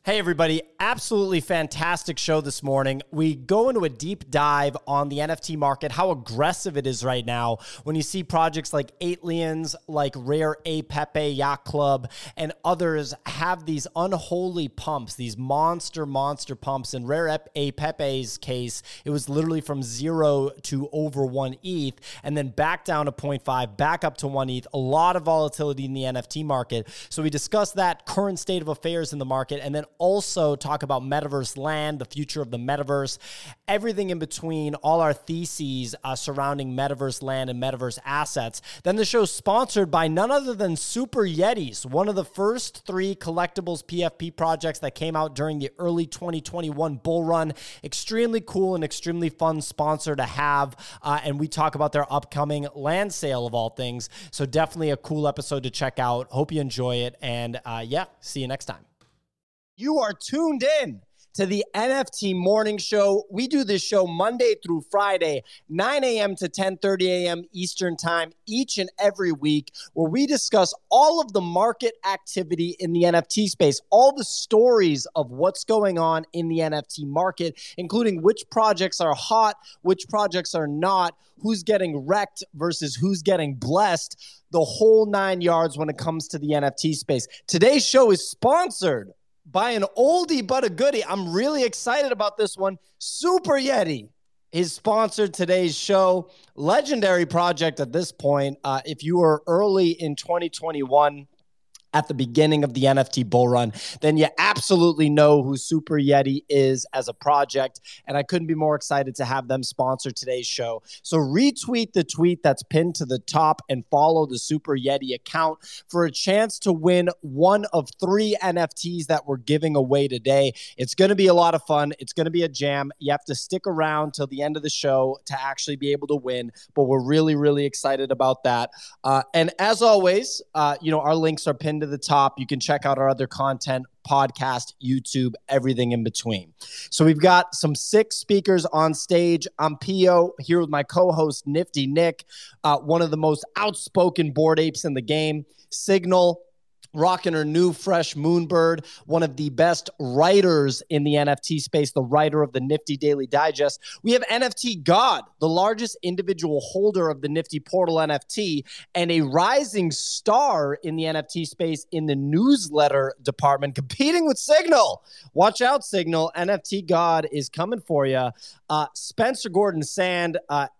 Hey, everybody. Absolutely fantastic show this morning. We go into a deep dive on the NFT market, how aggressive it is right now when you see projects like 8 Lions, like Rare A Pepe Yacht Club, and others have these unholy pumps, these monster pumps. In Rare A Pepe's case, it was literally from 0 to over 1 ETH, and then back down to 0.5, back up to 1 ETH. A lot of volatility in the NFT market. So we discuss that current state of affairs in the market, and then also talk about metaverse land, the future of the metaverse, everything in between, all our theses surrounding metaverse land and metaverse assets. Then the show's sponsored by none other than Super Yetis, one of the first 3 collectibles PFP projects that came out during the early 2021 bull run. Extremely cool and extremely fun sponsor to have. And we talk about their upcoming land sale of all things. So definitely a cool episode to check out. Hope you enjoy it. And yeah, see you next time. You are tuned in to the NFT Morning Show. We do this show Monday through Friday, 9 a.m. to 10:30 a.m. Eastern Time, each and every week, where we discuss all of the market activity in the NFT space, all the stories of what's going on in the NFT market, including which projects are hot, which projects are not, who's getting wrecked versus who's getting blessed, the whole 9 yards when it comes to the NFT space. Today's show is sponsored by an oldie but a goodie. I'm really excited about this one. Super Yeti is sponsored today's show. Legendary project at this point. If you were early in 2021, at the beginning of the NFT bull run, then you absolutely know who Super Yeti is as a project. And I couldn't be more excited to have them sponsor today's show. So retweet the tweet that's pinned to the top and follow the Super Yeti account for a chance to win one of 3 NFTs that we're giving away today. It's going to be a lot of fun. It's going to be a jam. You have to stick around till the end of the show to actually be able to win. But we're really, really excited about that. And as always, our links are pinned to the top. You can check out our other content, podcast, YouTube, everything in between. So we've got some 6 speakers on stage. I'm Pio here with my co-host Nifty Nick, one of the most outspoken Bored Apes in the game. Signal, rocking her new fresh Moonbird, one of the best writers in the NFT space, the writer of the Nifty Daily Digest. We have NFT God, the largest individual holder of the Nifty Portal NFT, and a rising star in the NFT space in the newsletter department, competing with Signal. Watch out, Signal. NFT God is coming for you. Spencer Gordon-Sand,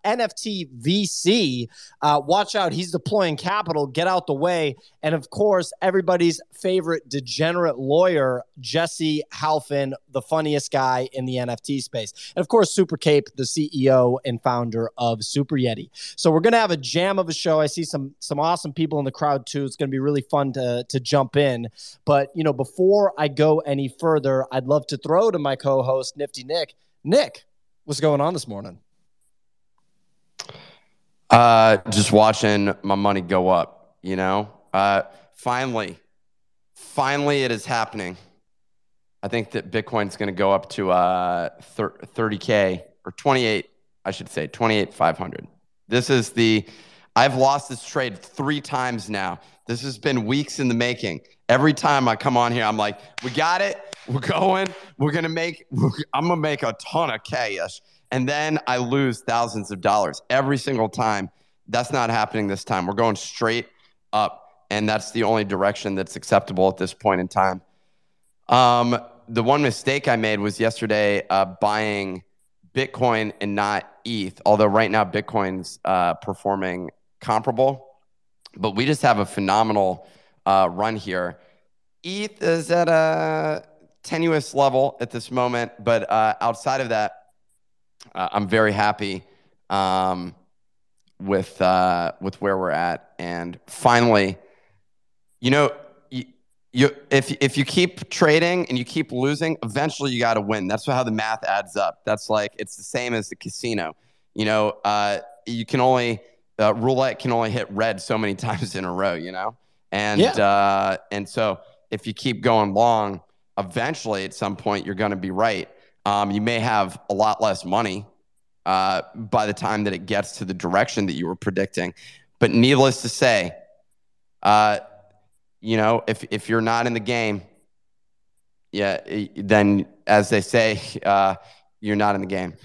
NFT VC. Watch out. He's deploying capital. Get out the way. And, of course, everybody's favorite degenerate lawyer, Jesse Halfin, the funniest guy in the NFT space. And, of course, Super Cape, the CEO and founder of Super Yeti. So we're going to have a jam of a show. I see some awesome people in the crowd, too. It's going to be really fun to jump in. But, before I go any further, I'd love to throw to my co-host, Nifty Nick. Nick, what's going on this morning? Just watching my money go up, Finally it is happening. I think that Bitcoin's going to go up to 30K or 28, I should say 28,500. I've lost this trade 3 times now. This has been weeks in the making. Every time I come on here, I'm like, we got it. We're going. I'm going to make a ton of cash. And then I lose thousands of dollars every single time. That's not happening this time. We're going straight up. And that's the only direction that's acceptable at this point in time. The one mistake I made was yesterday buying Bitcoin and not ETH, although right now Bitcoin's performing comparable. But we just have a phenomenal run here. ETH is at a tenuous level at this moment, but outside of that, I'm very happy with where we're at. And finally, if you keep trading and you keep losing, eventually you got to win. That's how the math adds up. That's it's the same as the casino. You can only roulette can only hit red so many times in a row. And so if you keep going long, eventually at some point you're going to be right. You may have a lot less money by the time that it gets to the direction that you were predicting. But needless to say, if you're not in the game, then as they say, you're not in the game.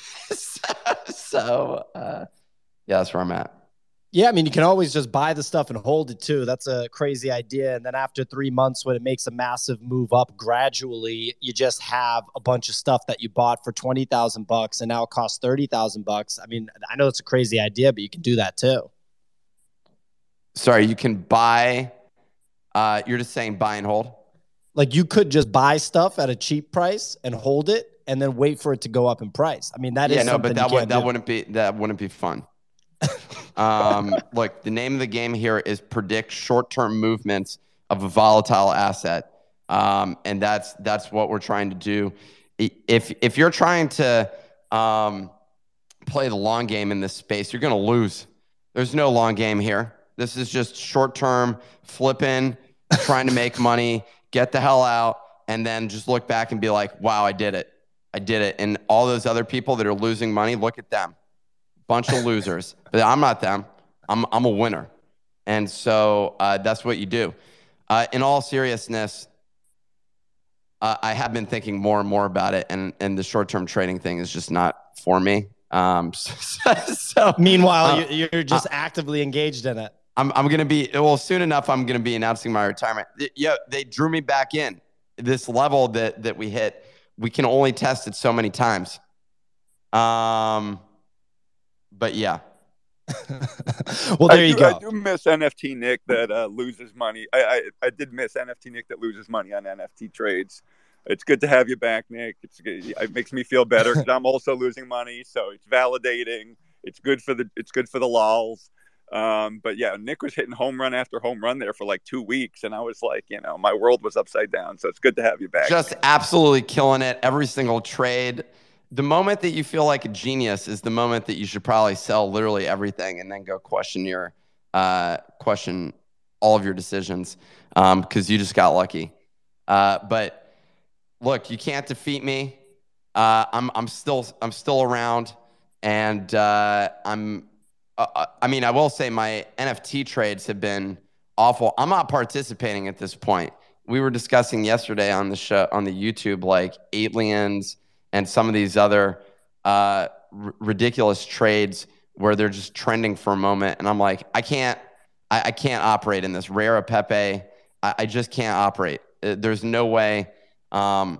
so that's where I'm at. Yeah, I mean, you can always just buy the stuff and hold it too. That's a crazy idea. And then after 3 months, when it makes a massive move up gradually, you just have a bunch of stuff that you bought for $20,000 and now it costs $30,000. I mean, I know it's a crazy idea, but you can do that too. Sorry, you can buy. You're just saying buy and hold? Like you could just buy stuff at a cheap price and hold it and then wait for it to go up in price. I mean, that is something but that wouldn't be fun. Look, the name of the game here is predict short-term movements of a volatile asset. And that's what we're trying to do. If you're trying to play the long game in this space, you're going to lose. There's no long game here. This is just short-term flipping, trying to make money, get the hell out, and then just look back and be like, wow, I did it. And all those other people that are losing money, look at them. Bunch of losers. But I'm not them. I'm a winner. And so that's what you do. In all seriousness, I have been thinking more and more about it, and the short-term trading thing is just not for me. Meanwhile, you're just actively engaged in it. I'm going to be, soon enough, I'm going to be announcing my retirement. They drew me back in. This level that we hit, we can only test it so many times. But yeah. Well, there you go. I do miss NFT Nick that loses money. I did miss NFT Nick that loses money on NFT trades. It's good to have you back, Nick. It makes me feel better because I'm also losing money, so it's validating. It's good for the lols. But yeah, Nick was hitting home run after home run there for like 2 weeks, and I was like, my world was upside down. So it's good to have you back. Just absolutely killing it every single trade. The moment that you feel like a genius is the moment that you should probably sell literally everything and then go question all of your decisions because you just got lucky. But look, you can't defeat me. I'm still around, and I will say my NFT trades have been awful. I'm not participating at this point. We were discussing yesterday on the show, on the YouTube, like aliens and some of these other ridiculous trades where they're just trending for a moment. And I'm like, I can't operate in this. Rare Pepe, I just can't operate. There's no way. I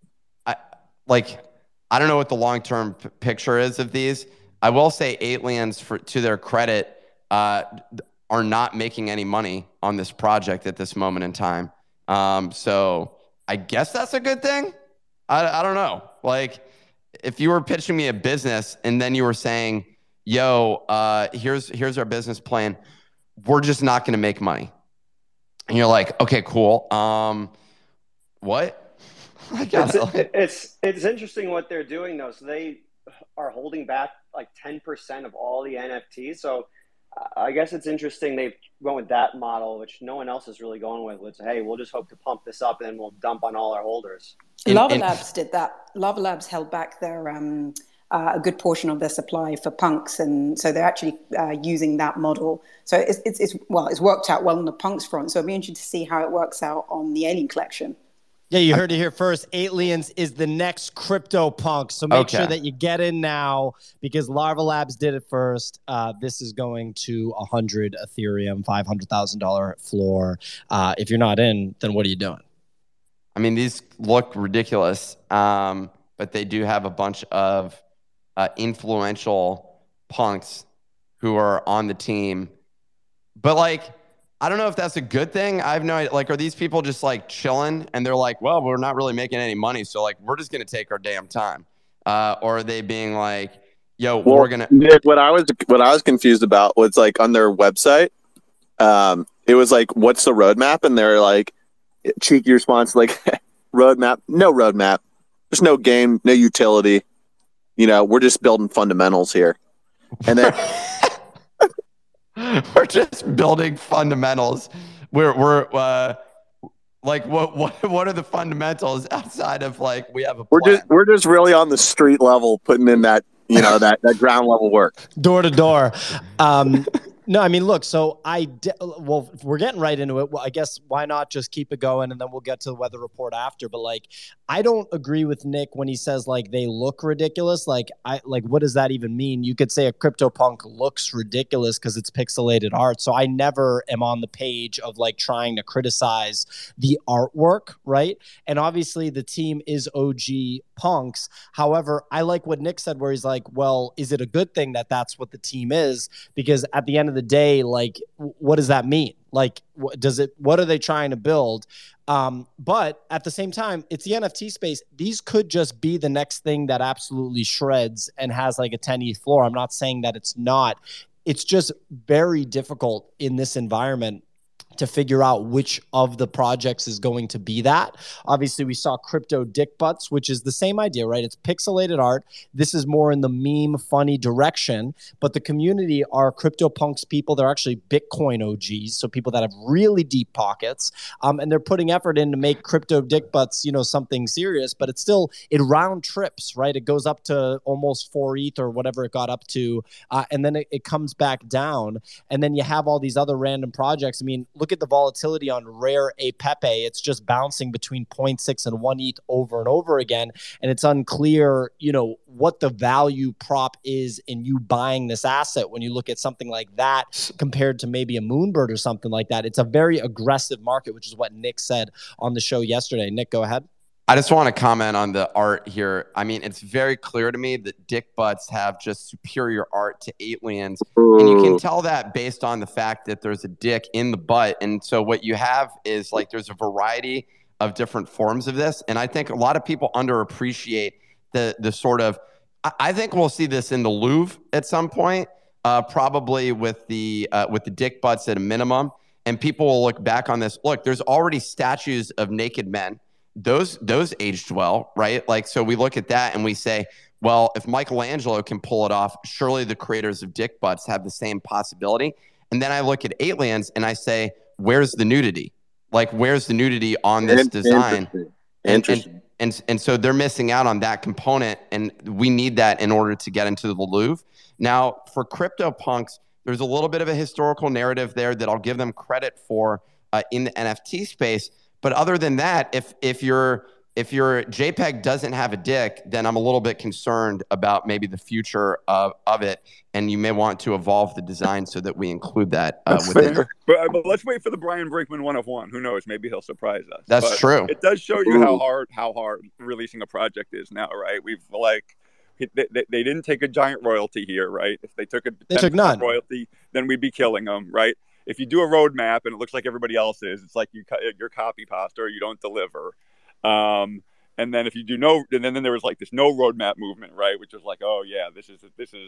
don't know what the long-term picture is of these. I will say aliens, to their credit, are not making any money on this project at this moment in time. So I guess that's a good thing. I don't know. Like, if you were pitching me a business and then you were saying, yo, here's our business plan, we're just not going to make money. And you're like, okay, cool. What? It's interesting what they're doing, though. So they are holding back like 10% of all the NFTs. So I guess it's interesting they went with that model, which no one else is really going with. It's, hey, we'll just hope to pump this up and then we'll dump on all our holders. Lava Labs did that. Lava Labs held back their a good portion of their supply for punks, and so they're actually using that model. So it's worked out well on the punks front. So it'll be interesting to see how it works out on the Alien collection. Yeah, you heard it here first. Aliens is the next CryptoPunk. So make sure that you get in now because Larva Labs did it first. This is going to 100 Ethereum, $500,000 floor. If you're not in, then what are you doing? I mean, these look ridiculous, but they do have a bunch of influential punks who are on the team. But I don't know if that's a good thing. I have no idea. Are these people just chilling and they're like, well, we're not really making any money, so we're just gonna take our damn time? Or are they being like, yo, we're gonna Nick, what I was confused about was on their website, it was what's the roadmap? And they're like, cheeky response, roadmap, no roadmap. There's no game, no utility. We're just building fundamentals here. And then we're just building fundamentals. We're what are the fundamentals outside of we have a plan? We're just really on the street level, putting in that that ground level work. Door to door. No, I mean, look, so well, if we're getting right into it. Well, I guess why not just keep it going and then we'll get to the weather report after. But like, I don't agree with Nick when he says like they look ridiculous. Like, what does that even mean? You could say a CryptoPunk looks ridiculous because it's pixelated art. So I never am on the page of like trying to criticize the artwork, right? And obviously the team is OG punks. However, I like what Nick said, where he's like, well, is it a good thing that that's what the team is? Because at the end of the day, like, what does that mean? Like, what are they trying to build? But at the same time, it's the NFT space. These could just be the next thing that absolutely shreds and has like a 10 ETH floor. I'm not saying that it's not. It's just very difficult in this environment to figure out which of the projects is going to be that. Obviously, we saw Crypto Dick Butts, which is the same idea, right? It's pixelated art. This is more in the meme, funny direction, but the community are CryptoPunks people. They're actually Bitcoin OGs, so people that have really deep pockets, and they're putting effort in to make Crypto Dick Butts, something serious, but it round trips, right? It goes up to almost 4 ETH or whatever it got up to, and then it comes back down, and then you have all these other random projects. I mean, look at the volatility on Rare Apepe. It's just bouncing between 0.6 and 1 ETH over and over again. And it's unclear, what the value prop is in you buying this asset when you look at something like that compared to maybe a Moonbird or something like that. It's a very aggressive market, which is what Nick said on the show yesterday. Nick, go ahead. I just want to comment on the art here. I mean, it's very clear to me that Dick Butts have just superior art to aliens. And you can tell that based on the fact that there's a dick in the butt. And so what you have is like there's a variety of different forms of this. And I think a lot of people underappreciate the sort of, I think we'll see this in the Louvre at some point, probably with the Dick Butts at a minimum. And people will look back on this. Look, there's already statues of naked men. Those aged well, right? Like, so we look at that and we say, well, if Michelangelo can pull it off, surely the creators of Dick Butts have the same possibility. And then I look at aliens and I say, where's the nudity? Like, where's the nudity on this design? Interesting. And so they're missing out on that component, and we need that in order to get into the Louvre. Now, for CryptoPunks, there's a little bit of a historical narrative there that I'll give them credit for in the NFT space. But other than that, if your JPEG doesn't have a dick, then I'm a little bit concerned about maybe the future of it, and you may want to evolve the design so that we include that within it. But let's wait for the Brian Brinkman 101. Who knows? Maybe he'll surprise us. That's true. It does show you how hard releasing a project is now, right? They didn't take a giant royalty here, right? If they took none royalty, then we'd be killing them, right? If you do a roadmap and it looks like everybody else is, it's like you're copy pasta or you don't deliver. And then if you do and then there was like this no roadmap movement, right? Which was like, oh yeah, this is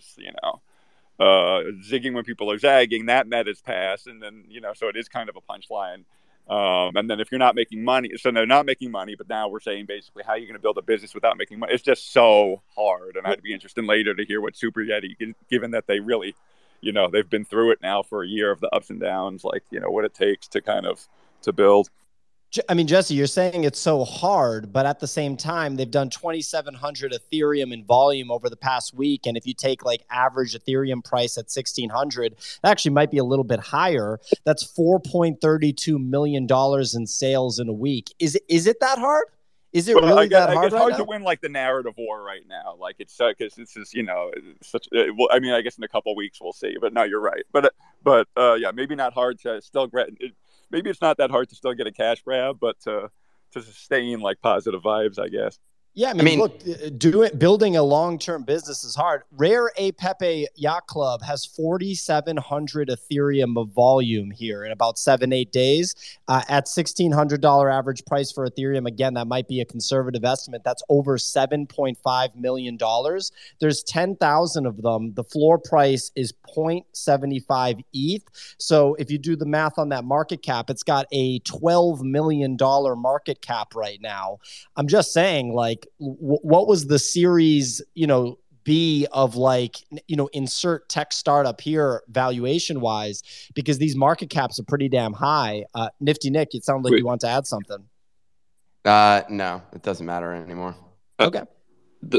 zigging when people are zagging. That meta's passed, and then so it is kind of a punchline. And then if you're not making money, so they're not making money, but now we're saying basically how are you going to build a business without making money? It's just so hard, and I'd be interested later to hear what Super Yeti, given that they really. They've been through it now for a year of the ups and downs, like, what it takes to build. I mean, Jesse, you're saying it's so hard, but at the same time, they've done 2,700 Ethereum in volume over the past week. And if you take like average Ethereum price at 1,600, it actually might be a little bit higher. That's $4.32 million in sales in a week. Is it that hard? Is it really that hard? It's hard to win like the narrative war right now. Like it's because this is such. Well, I mean, I guess in a couple of weeks we'll see. But no, you're right. But yeah, maybe not hard to still get. Maybe it's not that hard to still get a cash grab, but to sustain like positive vibes, I guess. Yeah, I mean, look, building a long-term business is hard. Rare Apepe Yacht Club has 4,700 Ethereum of volume here in about 7-8 days at $1,600 average price for Ethereum. Again, that might be a conservative estimate. That's over $7.5 million. There's 10,000 of them. The floor price is 0.75 ETH. So if you do the math on that market cap, it's got a $12 million market cap right now. I'm just saying, like, what was the series, B of like, insert tech startup here valuation wise, because these market caps are pretty damn high. Nifty Nick, it sounds like you want to add something. No, it doesn't matter anymore. Okay.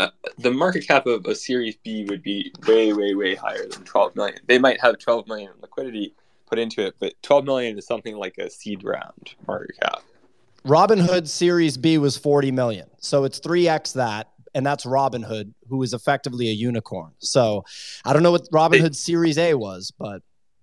the market cap of a Series B would be way, way, way higher than 12 million. They might have 12 million in liquidity put into it, but 12 million is something like a seed round market cap. Robinhood Series B was 40 million. So it's 3x that. And that's Robinhood, who is effectively a unicorn. So I don't know what Robinhood Series A was, but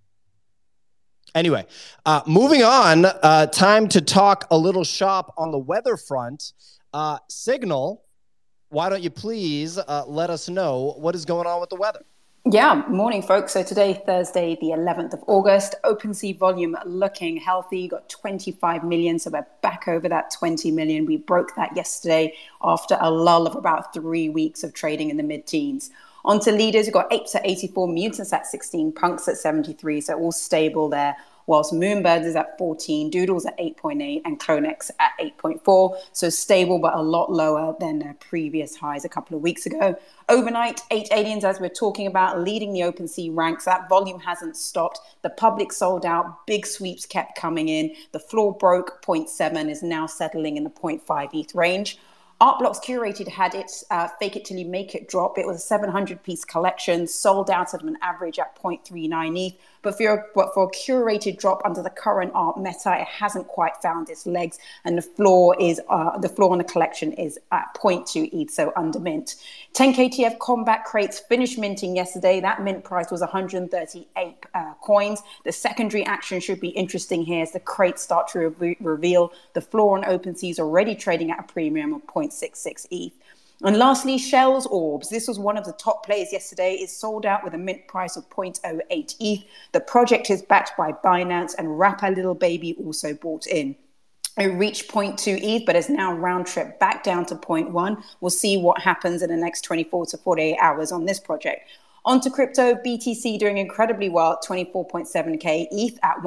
anyway, moving on, time to talk a little shop on the weather front. Signal, why don't you please let us know what is going on with the weather? Yeah, morning, folks. So today, Thursday, the 11th of August, OpenSea volume looking healthy. Got 25 million, so we're back over that 20 million. We broke that yesterday after a lull of about 3 weeks of trading in the mid-teens. On to leaders, we've got Apes at 84, Mutants at 16, Punks at 73, so all stable there. Whilst Moonbirds is at 14, Doodles at 8.8, and Clonex at 8.4. So stable, but a lot lower than their previous highs a couple of weeks ago. Overnight, 8 aliens, as we're talking about, leading the OpenSea ranks. That volume hasn't stopped. The public sold out. Big sweeps kept coming in. The floor broke 0.7, is now settling in the 0.5 ETH range. Art Blocks Curated had its Fake It Till You Make It drop. It was a 700-piece collection, sold out at an average at 0.39 ETH. But for a curated drop under the current art meta, it hasn't quite found its legs, and the floor on the collection is at 0.2 ETH, so under mint. 10KTF Combat crates finished minting yesterday. That mint price was 138 coins. The secondary action should be interesting here as the crates start to reveal. The floor on OpenSea is already trading at a premium of 0.66 ETH. And lastly, Shell's Orbs. This was one of the top plays yesterday. It's sold out with a mint price of 0.08 ETH. The project is backed by Binance, and Rapper Little Baby also bought in. It reached 0.2 ETH, but is now round trip back down to 0.1. We'll see what happens in the next 24 to 48 hours on this project. On to crypto, BTC doing incredibly well at 24.7K, ETH at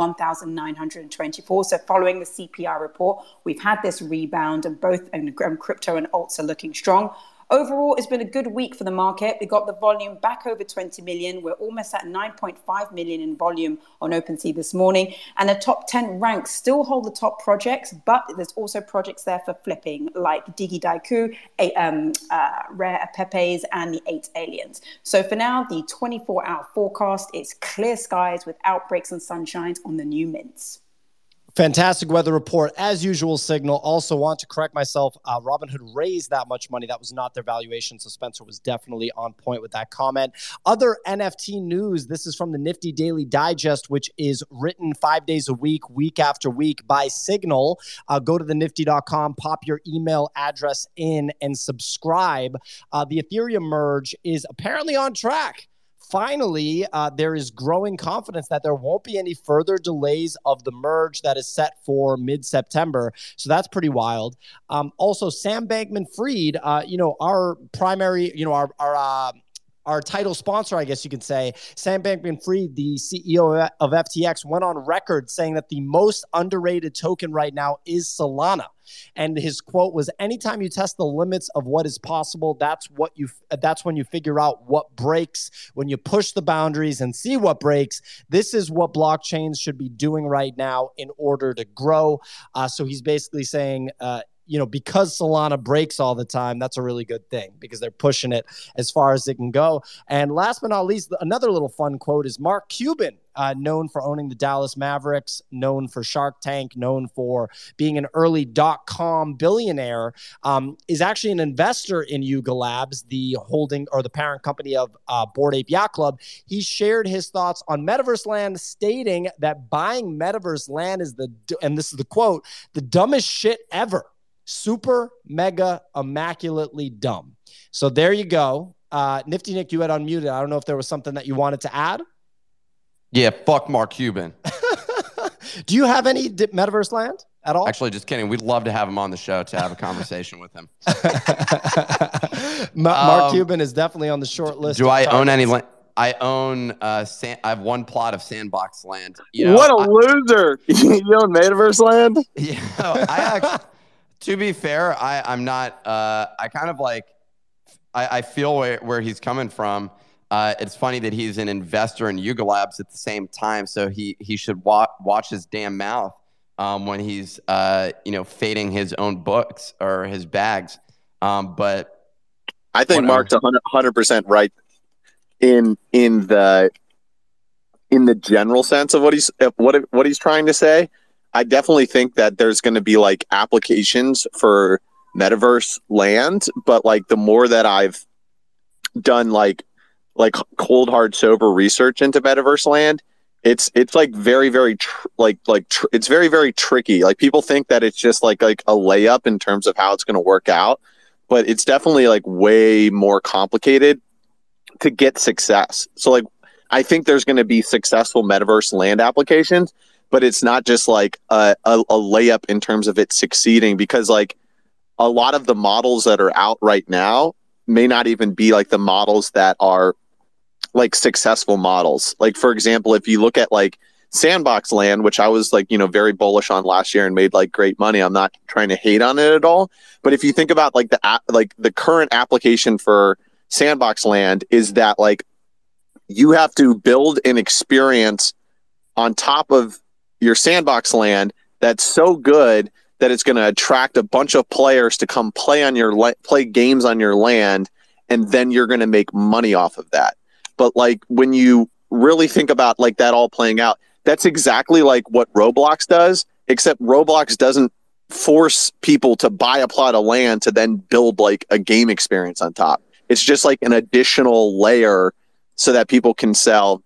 1,924. So following the CPI report, we've had this rebound, and both crypto and alts are looking strong. Overall, it's been a good week for the market. We got the volume back over 20 million. We're almost at 9.5 million in volume on OpenSea this morning. And the top 10 ranks still hold the top projects, but there's also projects there for flipping, like Digi Daiku, Rare Pepes, and the 8 Aliens. So for now, the 24-hour forecast is clear skies with outbreaks and sunshines on the new mints. Fantastic weather report. As usual, Signal. Also want to correct myself. Robinhood raised that much money. That was not their valuation. So Spencer was definitely on point with that comment. Other NFT news. This is from the Nifty Daily Digest, which is written 5 days a week, week after week by Signal. Go to thenifty.com, pop your email address in, and subscribe. The Ethereum merge is apparently on track. Finally, there is growing confidence that there won't be any further delays of the merge that is set for mid-September. So that's pretty wild. Also, Sam Bankman-Fried, our primary, our title sponsor, I guess you could say, Sam Bankman-Fried, the CEO of FTX, went on record saying that the most underrated token right now is Solana. And his quote was, anytime you test the limits of what is possible, that's when you figure out what breaks. When you push the boundaries and see what breaks, this is what blockchains should be doing right now in order to grow. So he's basically saying, because Solana breaks all the time, that's a really good thing because they're pushing it as far as it can go. And last but not least, another little fun quote is Mark Cuban, known for owning the Dallas Mavericks, known for Shark Tank, known for being an early .com billionaire, is actually an investor in Yuga Labs, the holding or the parent company of Bored Ape Yacht Club. He shared his thoughts on Metaverse Land, stating that buying Metaverse Land is and this is the quote, the dumbest shit ever. Super, mega, immaculately dumb. So there you go. Nifty Nick, you had unmuted. I don't know if there was something that you wanted to add. Yeah, fuck Mark Cuban. Do you have any Metaverse Land at all? Actually, just kidding. We'd love to have him on the show to have a conversation with him. Mark Cuban is definitely on the short list. Do I own any land? I own I have one plot of Sandbox land. What a loser. You own Metaverse Land? Yeah, I actually, to be fair, I'm not, I kind of like, I feel where he's coming from. It's funny that he's an investor in Yuga Labs at the same time, so he should watch his damn mouth when he's, fading his own books or his bags. But I think Mark's 100% right in the general sense of what he's trying to say. I definitely think that there's going to be like applications for metaverse land, but like the more that I've done like cold hard sober research into metaverse land, it's like very it's very very tricky. Like people think that it's just like a layup in terms of how it's going to work out, but it's definitely like way more complicated to get success. So like I think there's going to be successful metaverse land applications, but it's not just like a layup in terms of it succeeding, because like a lot of the models that are out right now may not even be like the models that are like successful models. Like for example, if you look at like Sandbox Land, which I was like, very bullish on last year and made like great money. I'm not trying to hate on it at all. But if you think about like the current application for Sandbox Land is that like you have to build an experience on top of your Sandbox Land that's so good that it's going to attract a bunch of players to come play on your play games on your land, and then you're going to make money off of that. But like when you really think about like that all playing out, that's exactly like what Roblox does, except Roblox doesn't force people to buy a plot of land to then build like a game experience on top. It's just like an additional layer so that people can sell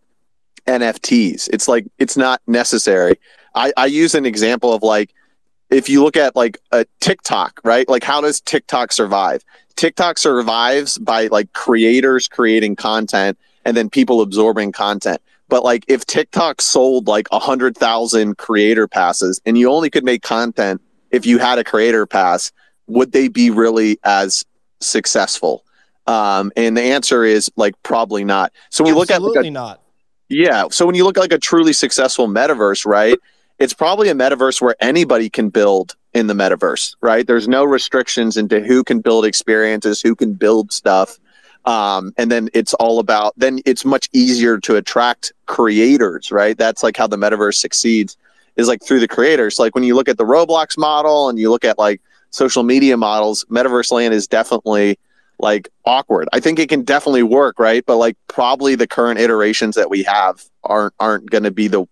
NFTs. It's like, it's not necessary. I use an example of like, if you look at like a TikTok, right? Like how does TikTok survive? TikTok survives by like creators creating content and then people absorbing content. But like if TikTok sold like 100,000 creator passes and you only could make content if you had a creator pass, would they be really as successful? And the answer is like probably not. So when you look at absolutely not. Yeah. So when you look at like a truly successful metaverse, right? It's probably a metaverse where anybody can build in the metaverse, right? There's no restrictions into who can build experiences, who can build stuff. And then it's all about, then it's much easier to attract creators, right? That's like how the metaverse succeeds, is like through the creators. Like when you look at the Roblox model and you look at like social media models, metaverse land is definitely like awkward. I think it can definitely work, right? But like probably the current iterations that we have aren't going to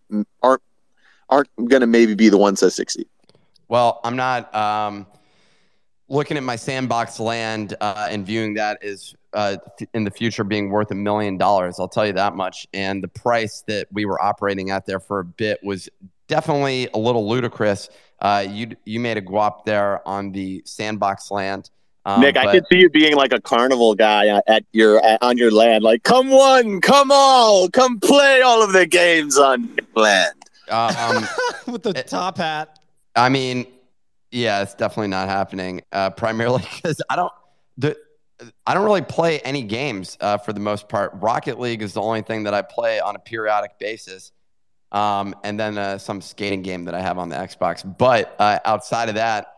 maybe be the ones that succeed. Well, I'm not looking at my Sandbox Land and viewing that as in the future being worth $1 million. I'll tell you that much. And the price that we were operating at there for a bit was definitely a little ludicrous. You made a guap there on the Sandbox Land. Nick, I could see you being like a carnival guy on your land. Like, come one, come all, come play all of the games on land. With the top hat. I mean, yeah, it's definitely not happening. Primarily because I don't really play any games for the most part. Rocket League is the only thing that I play on a periodic basis, and then some skating game that I have on the Xbox. But outside of that,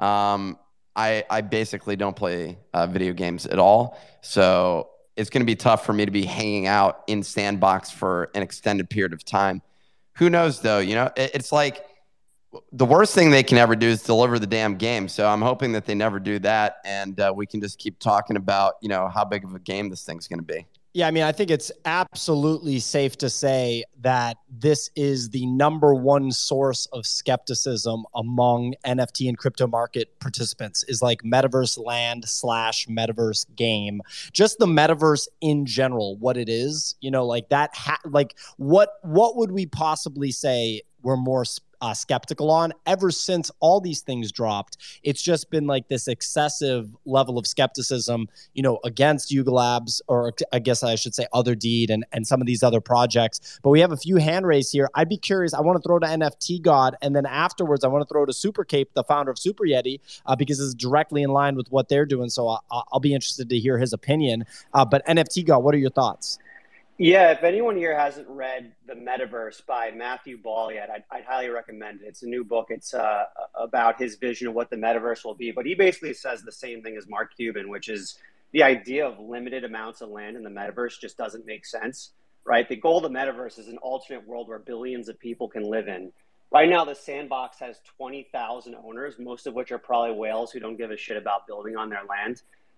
I basically don't play video games at all. So it's going to be tough for me to be hanging out in Sandbox for an extended period of time. Who knows, though? It's like the worst thing they can ever do is deliver the damn game. So I'm hoping that they never do that, and we can just keep talking about, how big of a game this thing's going to be. Yeah, I mean, I think it's absolutely safe to say that this is the number one source of skepticism among NFT and crypto market participants is like metaverse land / metaverse game. Just the metaverse in general, what it is, like that, what would we possibly say we're more skeptical on? Ever since all these things dropped, it's just been like this excessive level of skepticism, against Yuga Labs, or I guess I should say Other Deed and some of these other projects. But we have a few hand raised here. I'd be curious. I want to throw to NFT God, and then afterwards I want to throw to Super Cape, the founder of Super Yeti, because it's directly in line with what they're doing. So I'll be interested to hear his opinion. But NFT God, what are your thoughts? Yeah, if anyone here hasn't read The Metaverse by Matthew Ball yet, I'd highly recommend it. It's a new book. It's about his vision of what the metaverse will be. But he basically says the same thing as Mark Cuban, which is the idea of limited amounts of land in the metaverse just doesn't make sense, right? The goal of the metaverse is an alternate world where billions of people can live in. Right now, the Sandbox has 20,000 owners, most of which are probably whales who don't give a shit about building on their land.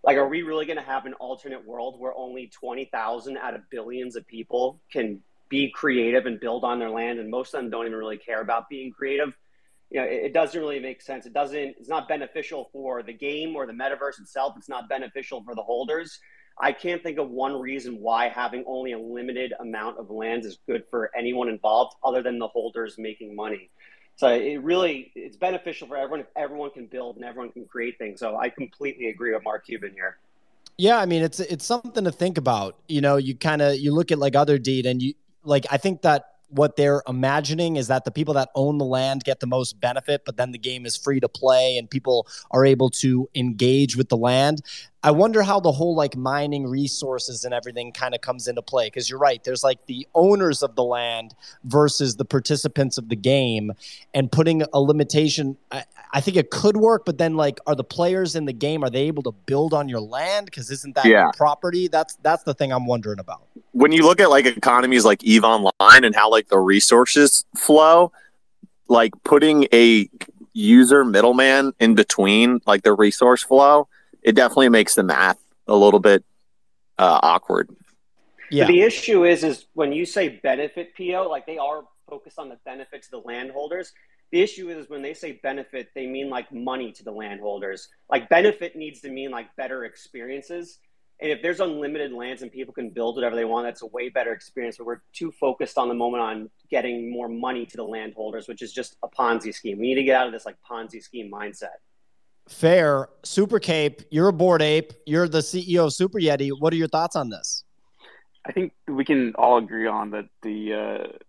Like, are we really going to have an alternate world where only 20,000 out of billions of people can be creative and build on their land, and most of them don't even really care about being creative? It doesn't really make sense. It's not beneficial for the game or the metaverse itself. It's not beneficial for the holders. I can't think of one reason why having only a limited amount of lands is good for anyone involved other than the holders making money. So it's beneficial for everyone if everyone can build and everyone can create things. So I completely agree with Mark Cuban here. Yeah, I mean, it's something to think about. You look at like other deed, and I think that what they're imagining is that the people that own the land get the most benefit, but then the game is free to play and people are able to engage with the land. I wonder how the whole like mining resources and everything kind of comes into play. Cause you're right. There's like the owners of the land versus the participants of the game, and putting a limitation. I think it could work, but then like, are the players in the game, are they able to build on your land? Cause isn't that your property? That's the thing I'm wondering about. When you look at like economies like EVE Online and how like the resources flow, like putting a user middleman in between like the resource flow, it definitely makes the math a little bit awkward. Yeah. But the issue is when you say benefit PO, like they are focused on the benefit to the landholders. The issue is when they say benefit, they mean like money to the landholders. Like benefit needs to mean like better experiences. And if there's unlimited lands and people can build whatever they want, that's a way better experience. But we're too focused on the moment on getting more money to the landholders, which is just a Ponzi scheme. We need to get out of this like Ponzi scheme mindset. Fair. Super Cape, you're a Bored Ape. You're the CEO of Super Yeti. What are your thoughts on this? I think we can all agree on that that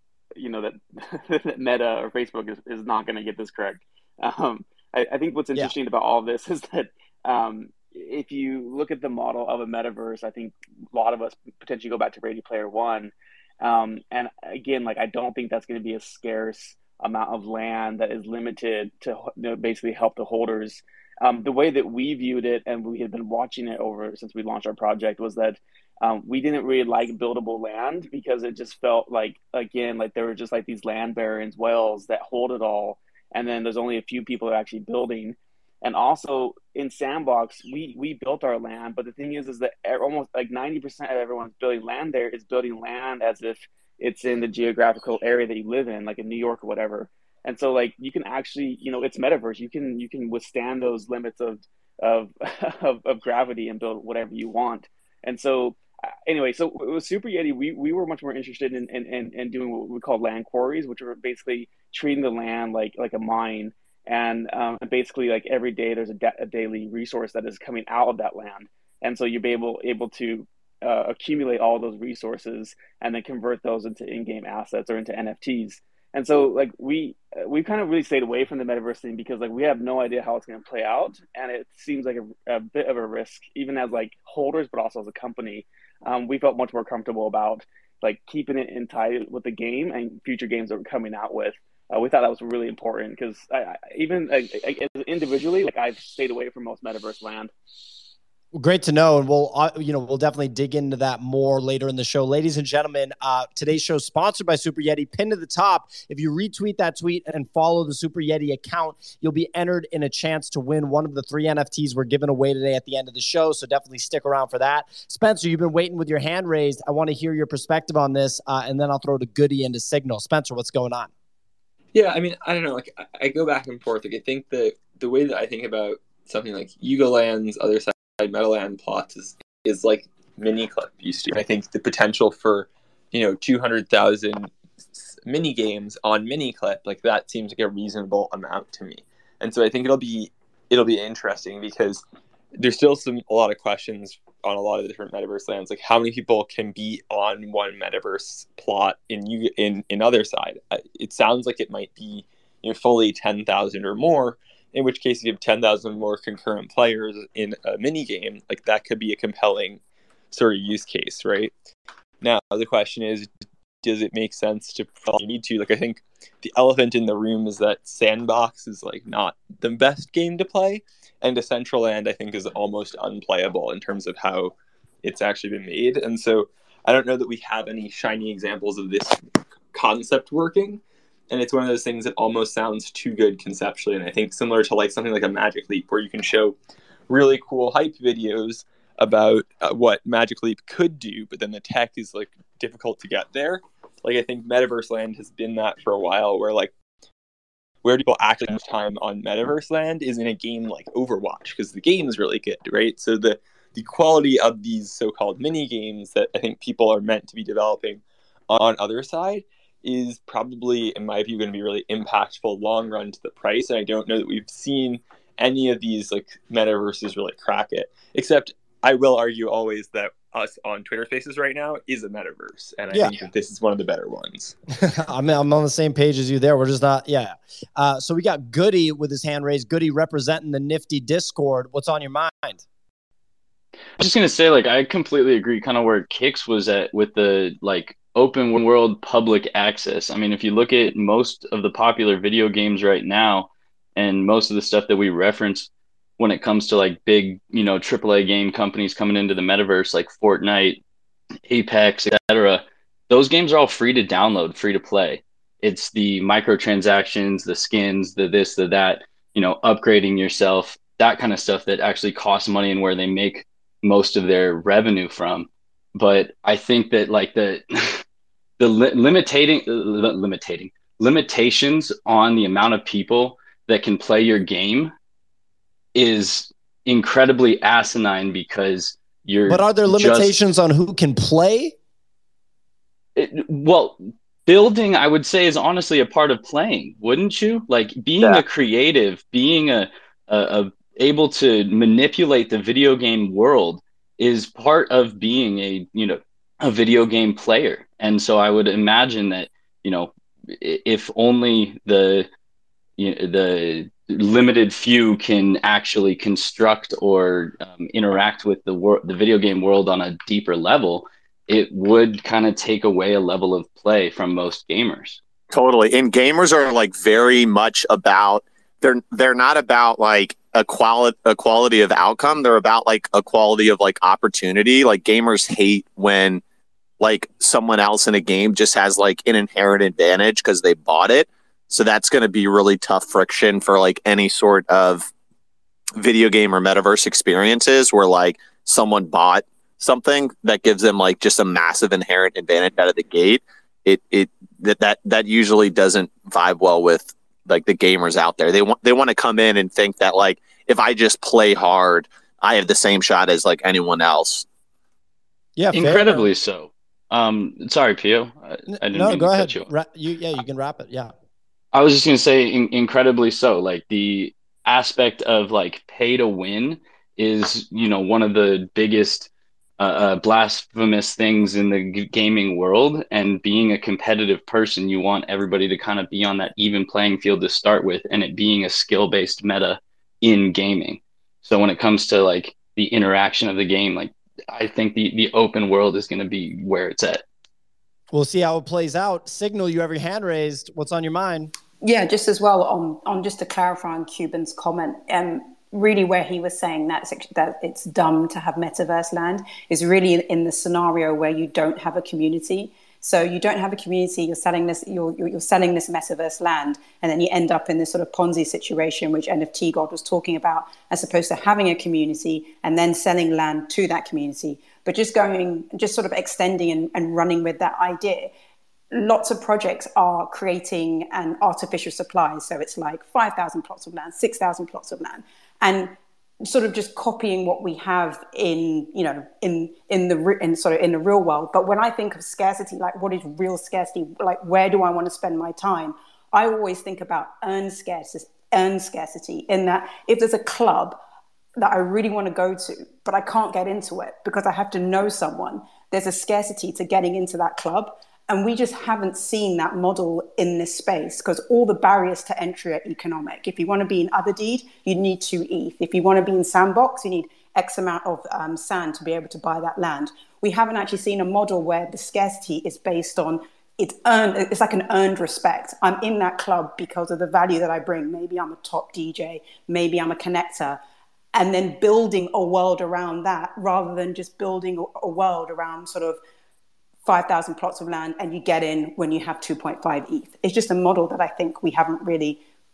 Meta or Facebook is not going to get this correct. I think what's interesting about all of this is that if you look at the model of a metaverse, I think a lot of us potentially go back to Ready Player One. And again, like I don't think that's going to be a scarce amount of land that is limited to basically help the holders. The way that we viewed it, and we had been watching it over since we launched our project, was that we didn't really like buildable land because it just felt like, again, like there were just like these land barons, whales that hold it all. And then there's only a few people that are actually building. And also in Sandbox, we built our land. But the thing is that almost like 90% of everyone's building land there is building land as if it's in the geographical area that you live in, like in New York or whatever. And so like you can actually, it's metaverse. You can withstand those limits of gravity and build whatever you want. And so anyway, so with Super Yeti, we were much more interested in doing what we call land quarries, which were basically treating the land like a mine. And basically, like every day, there's a daily resource that is coming out of that land, and so you'll be able to accumulate all those resources and then convert those into in-game assets or into NFTs. And so, like we kind of really stayed away from the metaverse thing because like we have no idea how it's going to play out, and it seems like a bit of a risk, even as like holders, but also as a company. We felt much more comfortable about like keeping it in tie with the game and future games that we're coming out with. We thought that was really important because even individually, like I've stayed away from most metaverse land. Well, great to know, and we'll definitely dig into that more later in the show. Ladies and gentlemen, today's show is sponsored by Super Yeti. Pinned to the top, if you retweet that tweet and follow the Super Yeti account, you'll be entered in a chance to win one of the 3 NFTs we're giving away today at the end of the show, so definitely stick around for that. Spencer, you've been waiting with your hand raised. I want to hear your perspective on this, and then I'll throw to Goody into Signal. Spencer, what's going on? Yeah, I mean, I don't know. Like, I go back and forth. Like, I think the way that I think about something like Yuga Land's other side Metaland plots is like Miniclip used to. I think the potential for 200,000 mini games on Miniclip, like that seems like a reasonable amount to me. And so I think it'll be interesting because there's still a lot of questions on a lot of the different metaverse lands, like how many people can be on one metaverse plot in other side. It sounds like it might be fully 10,000 or more, in which case if you have 10,000 more concurrent players in a mini game, like that could be a compelling sort of use case, right? Now the question is, does it make sense to need to? Like, I think the elephant in the room is that Sandbox is like not the best game to play, and Decentraland I think is almost unplayable in terms of how it's actually been made. And so I don't know that we have any shiny examples of this concept working, and it's one of those things that almost sounds too good conceptually. And I think similar to like something like a Magic Leap, where you can show really cool hype videos about what Magic Leap could do, but then the tech is like difficult to get there. Like I think Metaverse Land has been that for a while, where like where people actually spend time on Metaverse Land is in a game like Overwatch, because the game is really good, right? So the quality of these so-called mini games that I think people are meant to be developing on other side is probably, in my view, going to be really impactful long run to the price. And I don't know that we've seen any of these like metaverses really crack it, except I will argue always that us on Twitter Spaces right now is a metaverse, and I think that this is one of the better ones. I'm on the same page as you there. We're just not, so we got Goody with his hand raised. Goody representing the Nifty Discord. What's on your mind? I'm just gonna say, like, I completely agree. Kind of where Kix was at with the like open world public access. I mean, if you look at most of the popular video games right now, and most of the stuff that we reference when it comes to like big, AAA game companies coming into the metaverse, like Fortnite, Apex, etc., those games are all free to download, free to play. It's the microtransactions, the skins, the this, the that, upgrading yourself, that kind of stuff that actually costs money and where they make most of their revenue from. But I think that like the limitations on the amount of people that can play your game is incredibly asinine, because But are there limitations on who can play? Building, I would say, is honestly a part of playing, wouldn't you? Like being a creative, being a able to manipulate the video game world is part of being a video game player. And so I would imagine that, if only the limited few can actually construct or interact with the video game world on a deeper level, it would kind of take away a level of play from most gamers. Totally. And gamers are like very much about, they're not about like a quality of outcome. They're about like a quality of like opportunity. Like gamers hate when like someone else in a game just has like an inherent advantage because they bought it. So that's going to be really tough friction for like any sort of video game or metaverse experiences where like someone bought something that gives them like just a massive inherent advantage out of the gate. That usually doesn't vibe well with like the gamers out there. They want to come in and think that like if I just play hard, I have the same shot as like anyone else. Yeah, incredibly so. Sorry, Pio. I didn't mean go to ahead. cut you off. You can wrap it. Yeah. I was just going to say incredibly so. Like the aspect of like pay to win is, one of the biggest blasphemous things in the gaming world. And being a competitive person, you want everybody to kind of be on that even playing field to start with, and it being a skill-based meta in gaming. So when it comes to like the interaction of the game, like I think the open world is going to be where it's at. We'll see how it plays out. Signal, you have your hand raised. What's on your mind? Yeah, just as well on just to clarify on Cuban's comment, really where he was saying that it's dumb to have Metaverse Land is really in the scenario where you don't have a community. So you don't have a community. You're selling this. You're selling this Metaverse Land, and then you end up in this sort of Ponzi situation, which NFT God was talking about, as opposed to having a community and then selling land to that community. But just sort of extending and running with that idea. Lots of projects are creating an artificial supply. So it's like 5,000 plots of land, 6,000 plots of land, and sort of just copying what we have in the real world. But when I think of scarcity, like what is real scarcity? Like where do I want to spend my time? I always think about earned scarcity in that if there's a club that I really want to go to, but I can't get into it because I have to know someone, there's a scarcity to getting into that club. And we just haven't seen that model in this space because all the barriers to entry are economic. If you want to be in Otherdeed, you need 2 ETH. If you want to be in Sandbox, you need X amount of sand to be able to buy that land. We haven't actually seen a model where the scarcity is based on it's earned. It's like an earned respect. I'm in that club because of the value that I bring. Maybe I'm a top DJ. Maybe I'm a connector. And then building a world around that rather than just building a world around sort of 5,000 plots of land and you get in when you have 2.5 ETH. It's just a model that I think we haven't really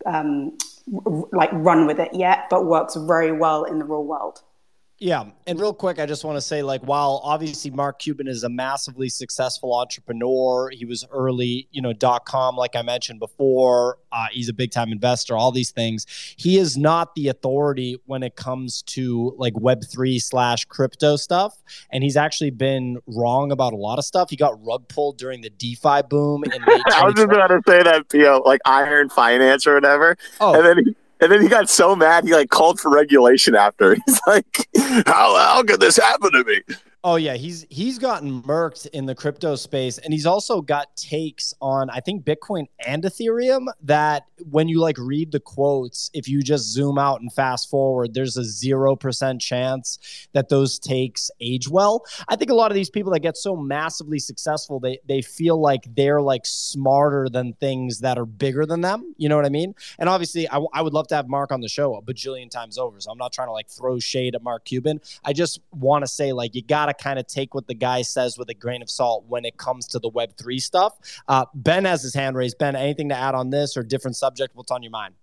like run with it yet, but works very well in the real world. Yeah. And real quick, I just want to say, like, while obviously Mark Cuban is a massively successful entrepreneur, he was early, .com, like I mentioned before, he's a big time investor, all these things. He is not the authority when it comes to like Web3 / crypto stuff. And he's actually been wrong about a lot of stuff. He got rug pulled during the DeFi boom in late 2020. I was just about to say that, like Iron Finance or whatever. Oh. And then he got so mad, he like called for regulation after. He's like, how could this happen to me? Oh, yeah. He's gotten murked in the crypto space. And he's also got takes on, I think, Bitcoin and Ethereum that when you like read the quotes, if you just zoom out and fast forward, there's a 0% chance that those takes age well. I think a lot of these people that get so massively successful, they feel like they're like smarter than things that are bigger than them. You know what I mean? And obviously, I would love to have Mark on the show a bajillion times over. So I'm not trying to like throw shade at Mark Cuban. I just want to say, like, you got to kind of take what the guy says with a grain of salt when it comes to the Web3 stuff. Ben has his hand raised. Ben, anything to add on this or different subject? What's on your mind?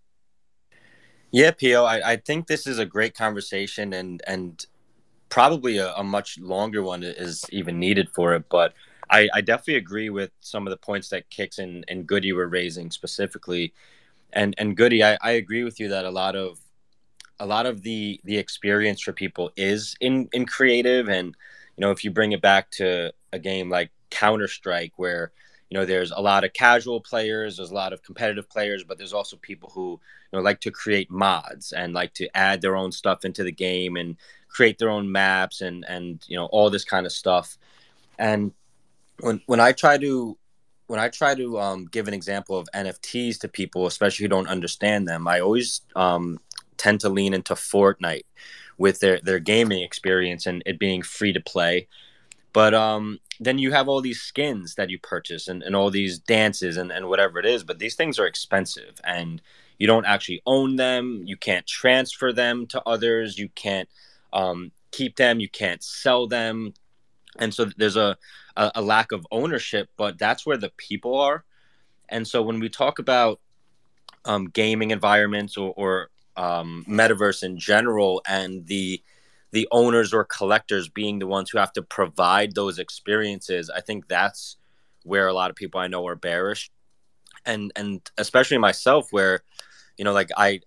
Yeah, Pio, I think this is a great conversation and probably a much longer one is even needed for it. But I definitely agree with some of the points that Kix and Goody were raising specifically. And Goody, I agree with you that a lot of the experience for people is in creative. And, if you bring it back to a game like Counter-Strike, where, there's a lot of casual players, there's a lot of competitive players, but there's also people who, like to create mods and like to add their own stuff into the game and create their own maps and all this kind of stuff. And when I try to give an example of NFTs to people, especially who don't understand them, I always tend to lean into Fortnite with their gaming experience and it being free to play. But then you have all these skins that you purchase and all these dances and whatever it is. But these things are expensive and you don't actually own them. You can't transfer them to others. You can't keep them. You can't sell them. And so there's a lack of ownership, but that's where the people are. And so when we talk about gaming environments or metaverse in general and the owners or collectors being the ones who have to provide those experiences, I think that's where a lot of people I know are bearish. And especially myself, where, like I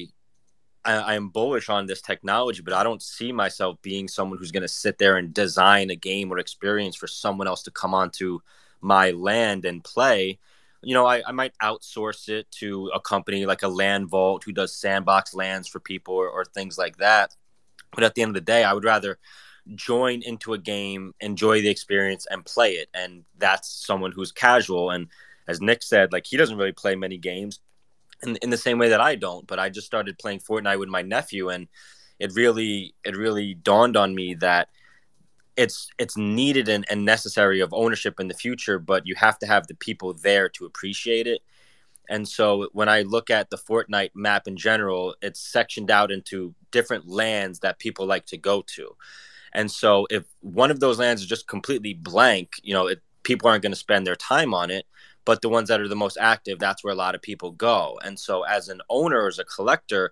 am bullish on this technology, but I don't see myself being someone who's going to sit there and design a game or experience for someone else to come onto my land and play. I might outsource it to a company like a Land Vault who does sandbox lands for people or things like that. But at the end of the day, I would rather join into a game, enjoy the experience, and play it. And that's someone who's casual. And as Nick said, like, he doesn't really play many games in the same way that I don't. But I just started playing Fortnite with my nephew, and it really dawned on me that it's needed and necessary of ownership in the future, but you have to have the people there to appreciate it. And so when I look at the Fortnite map in general, it's sectioned out into different lands that people like to go to. And so if one of those lands is just completely blank, people aren't going to spend their time on it. But the ones that are the most active, that's where a lot of people go. And so as an owner, as a collector,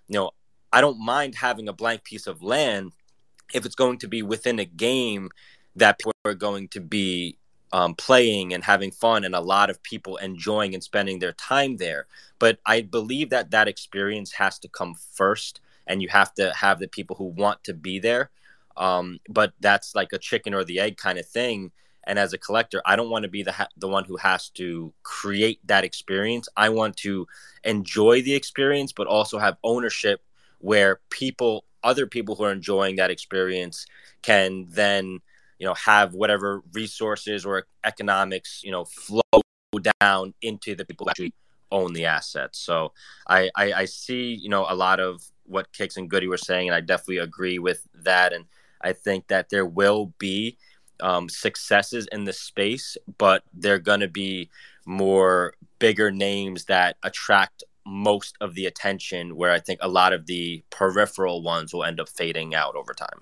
I don't mind having a blank piece of land if it's going to be within a game that people are going to be playing and having fun and a lot of people enjoying and spending their time there. But I believe that experience has to come first and you have to have the people who want to be there. But that's like a chicken or the egg kind of thing. And as a collector, I don't want to be the one who has to create that experience. I want to enjoy the experience, but also have ownership where other people who are enjoying that experience can then, have whatever resources or economics, flow down into the people who actually own the assets. So I see, a lot of what Kix and Goody were saying, and I definitely agree with that. And I think that there will be successes in the space, but they're going to be more bigger names that attract most of the attention, where I think a lot of the peripheral ones will end up fading out over time.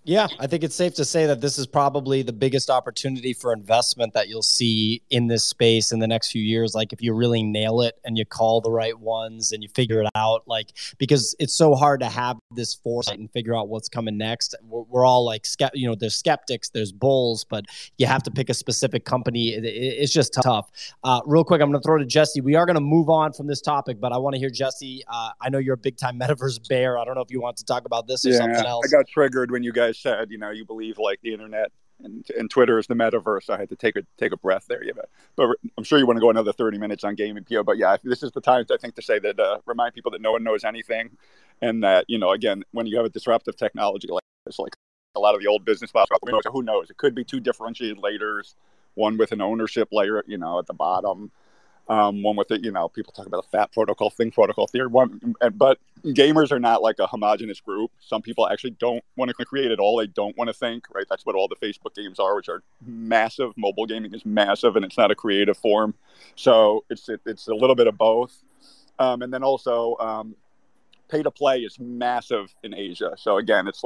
Yeah, I think it's safe to say that this is probably the biggest opportunity for investment that you'll see in this space in the next few years. Like if you really nail it and you call the right ones and you figure it out, like, because it's so hard to have this foresight and figure out what's coming next. We're all like, there's skeptics, there's bulls, but you have to pick a specific company. It's just tough. Real quick, I'm going to throw to Jesse. We are going to move on from this topic, but I want to hear Jesse. I know you're a big time metaverse bear. I don't know if you want to talk about this or something else. I got triggered when you guys said, you believe like the internet and Twitter is the metaverse. I had to take a breath there. Yeah, but I'm sure you want to go another 30 minutes on gaming, Pio. But yeah, this is the time, I think, to say that remind people that no one knows anything, and that again, when you have a disruptive technology like this, like a lot of the old business models, who knows? It could be two differentiated layers, one with an ownership layer, at the bottom. One with it, people talk about the fat protocol, thing protocol theory. But gamers are not like a homogenous group. Some people actually don't want to create it all. They don't want to think, right? That's what all the Facebook games are, which are massive. Mobile gaming is massive, and it's not a creative form. So it's a little bit of both. And then also pay to play is massive in Asia. So again, it's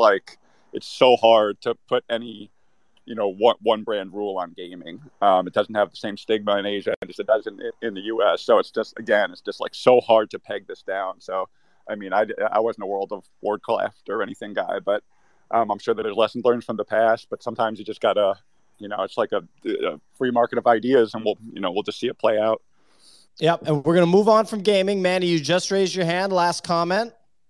so hard to put any one brand rule on gaming. It doesn't have the same stigma in Asia as it does in the US. So it's just like so hard to peg this down. So, I mean, I wasn't a World of Warcraft or anything guy, but I'm sure that there's lessons learned from the past, but sometimes you just gotta, it's like a free market of ideas, and we'll just see it play out. Yep. And we're going to move on from gaming. Manny, you just raised your hand. Last comment.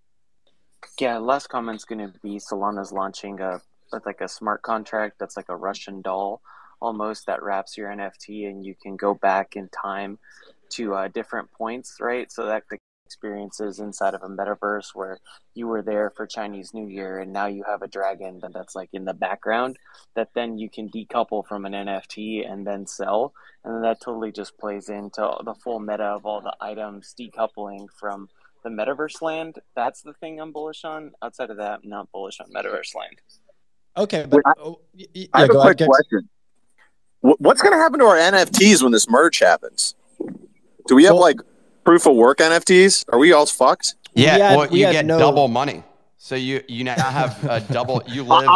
Yeah. Last comment's going to be Solana's launching a smart contract that's like a Russian doll almost that wraps your NFT, and you can go back in time to different points, right? So that the experiences inside of a metaverse where you were there for Chinese New Year and now you have a dragon that's like in the background that then you can decouple from an NFT and then sell. And then that totally just plays into the full meta of all the items decoupling from the metaverse land. That's the thing I'm bullish on. Outside of that, I'm not bullish on metaverse land. Okay, but I have a quick question. What's going to happen to our NFTs when this merge happens? Do we have like proof of work NFTs? Are we all fucked? Yeah, you get double money. So you now have a double. You live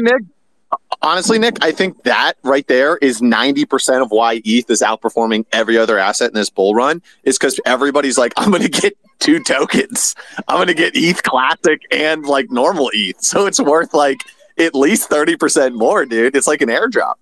Honestly, Nick, I think that right there is 90% of why ETH is outperforming every other asset in this bull run, is because everybody's like, I'm going to get 2 tokens. I'm going to get ETH Classic and like normal ETH. So it's worth like at least 30% more, dude. It's like an airdrop.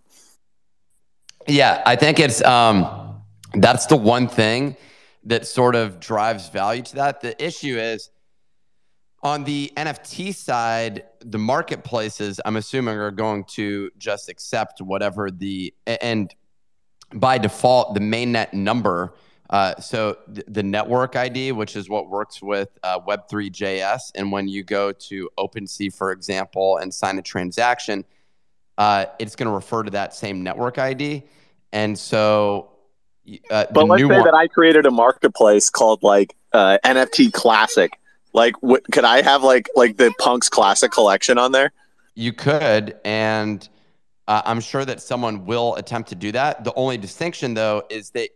Yeah, I think it's that's the one thing that sort of drives value to that. The issue is on the NFT side, the marketplaces, I'm assuming, are going to just accept whatever and by default, the mainnet number. So the network ID, which is what works with Web3.js. And when you go to OpenSea, for example, and sign a transaction, it's going to refer to that same network ID. And so, but let's say that I created a marketplace called like NFT Classic. Like, could I have like the Punks Classic collection on there? You could, and I'm sure that someone will attempt to do that. The only distinction, though, is that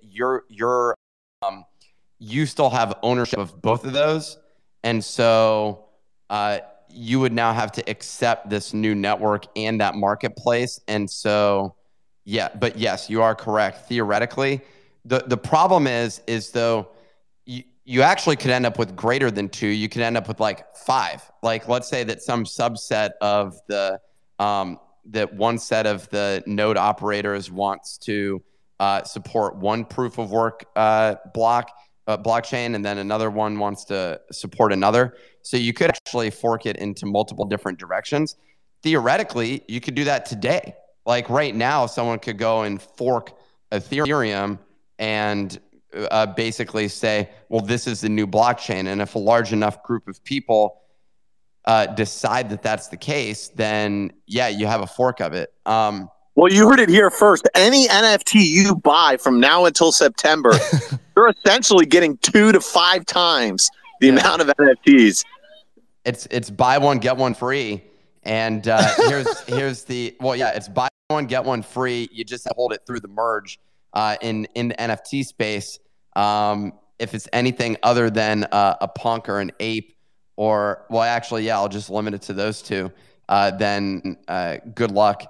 you still have ownership of both of those, and so you would now have to accept this new network and that marketplace. And so, yeah, but yes, you are correct. Theoretically, the problem is though. You actually could end up with greater than 2. You could end up with like 5. Like, let's say that some subset of that one set of the node operators wants to support one proof of work blockchain, and then another one wants to support another. So you could actually fork it into multiple different directions. Theoretically, you could do that today. Like right now, someone could go and fork Ethereum and basically say, well, this is the new blockchain. And if a large enough group of people decide that that's the case, then yeah, you have a fork of it. Well, you heard it here first. Any NFT you buy from now until September, you're essentially getting 2 to 5 times the amount of NFTs. It's buy one, get one free. And it's buy one, get one free. You just hold it through the merge in the NFT space. If it's anything other than a punk or an ape or, well, actually, yeah, I'll just limit it to those two, then good luck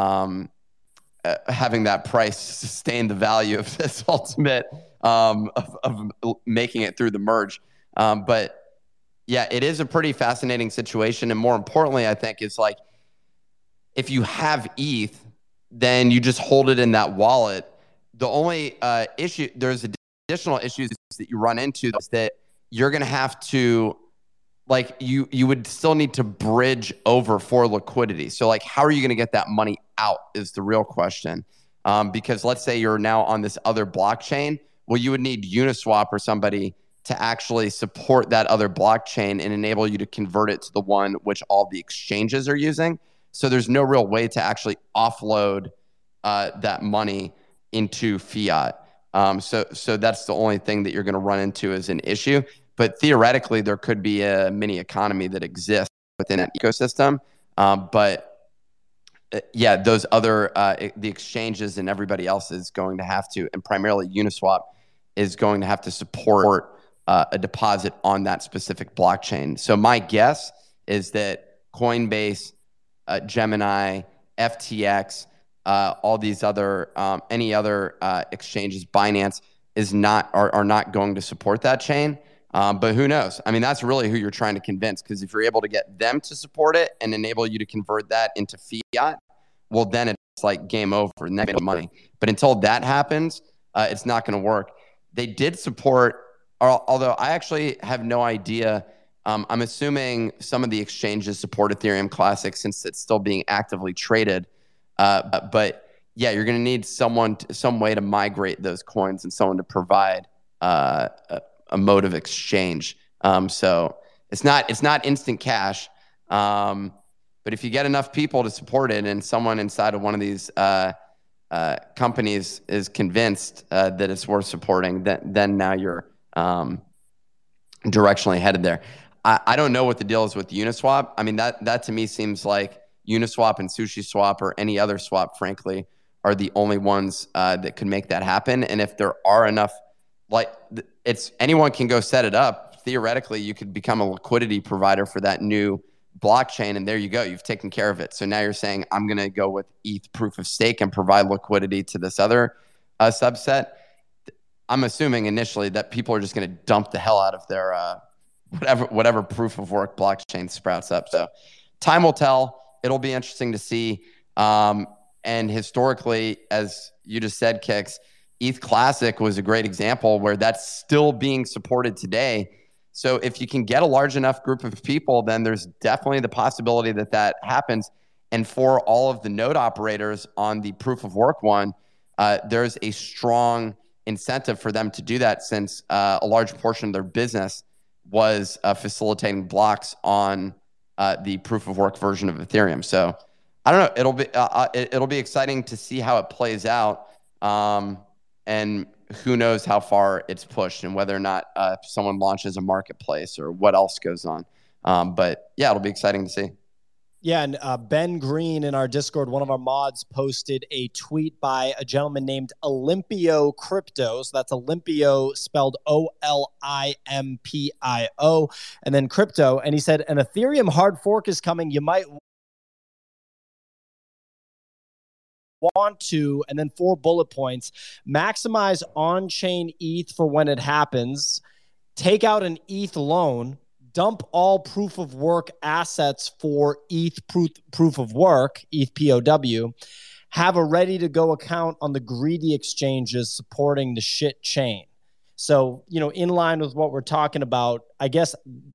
having that price sustain the value of this ultimate of making it through the merge. But yeah, it is a pretty fascinating situation. And more importantly, I think it's like, if you have ETH, then you just hold it in that wallet. The only issue, there's additional issues that you run into is that you're going to have to, like, you would still need to bridge over for liquidity. So like, how are you going to get that money out is the real question. Because let's say you're now on this other blockchain. Well, you would need Uniswap or somebody to actually support that other blockchain and enable you to convert it to the one which all the exchanges are using. So there's no real way to actually offload that money into fiat. So that's the only thing that you're going to run into as an issue. But theoretically, there could be a mini economy that exists within that ecosystem. Yeah, those other the exchanges and everybody else is going to have to, and primarily Uniswap is going to have to support a deposit on that specific blockchain. So my guess is that Coinbase, Gemini, FTX, all these other any other exchanges, Binance are not going to support that chain. But who knows? I mean, that's really who you're trying to convince, because if you're able to get them to support it and enable you to convert that into fiat, well, then it's like game over and they make money. But until that happens, it's not going to work. They did support, although I actually have no idea. I'm assuming some of the exchanges support Ethereum Classic since it's still being actively traded. But yeah, you're going to need some way to migrate those coins and someone to provide a mode of exchange. So it's not instant cash. But if you get enough people to support it and someone inside of one of these companies is convinced that it's worth supporting, then now you're directionally headed there. I don't know what the deal is with Uniswap. I mean, that to me seems like Uniswap and SushiSwap or any other swap, frankly, are the only ones that could make that happen. And if there are enough, like, it's anyone can go set it up. Theoretically, you could become a liquidity provider for that new blockchain, and there you go. You've taken care of it. So now you're saying, I'm going to go with ETH proof of stake and provide liquidity to this other subset. I'm assuming initially that people are just going to dump the hell out of their whatever proof of work blockchain sprouts up. So time will tell. It'll be interesting to see. And historically, as you just said, Kix, ETH Classic was a great example where that's still being supported today. So if you can get a large enough group of people, then there's definitely the possibility that happens. And for all of the node operators on the proof of work one, there's a strong incentive for them to do that, since a large portion of their business was facilitating blocks on the proof of work version of Ethereum. So I don't know. It'll be exciting to see how it plays out. And who knows how far it's pushed and whether or not someone launches a marketplace or what else goes on. But yeah, it'll be exciting to see. Yeah, and Ben Green in our Discord, one of our mods, posted a tweet by a gentleman named Olympio Crypto. So that's Olympio spelled Olimpio, and then crypto. And he said, an Ethereum hard fork is coming. You might want to, and then 4 bullet points, maximize on-chain ETH for when it happens, take out an ETH loan, dump all proof of work assets for ETH proof of work, ETH POW, have a ready-to-go account on the greedy exchanges supporting the shit chain. So, in line with what we're talking about, I guess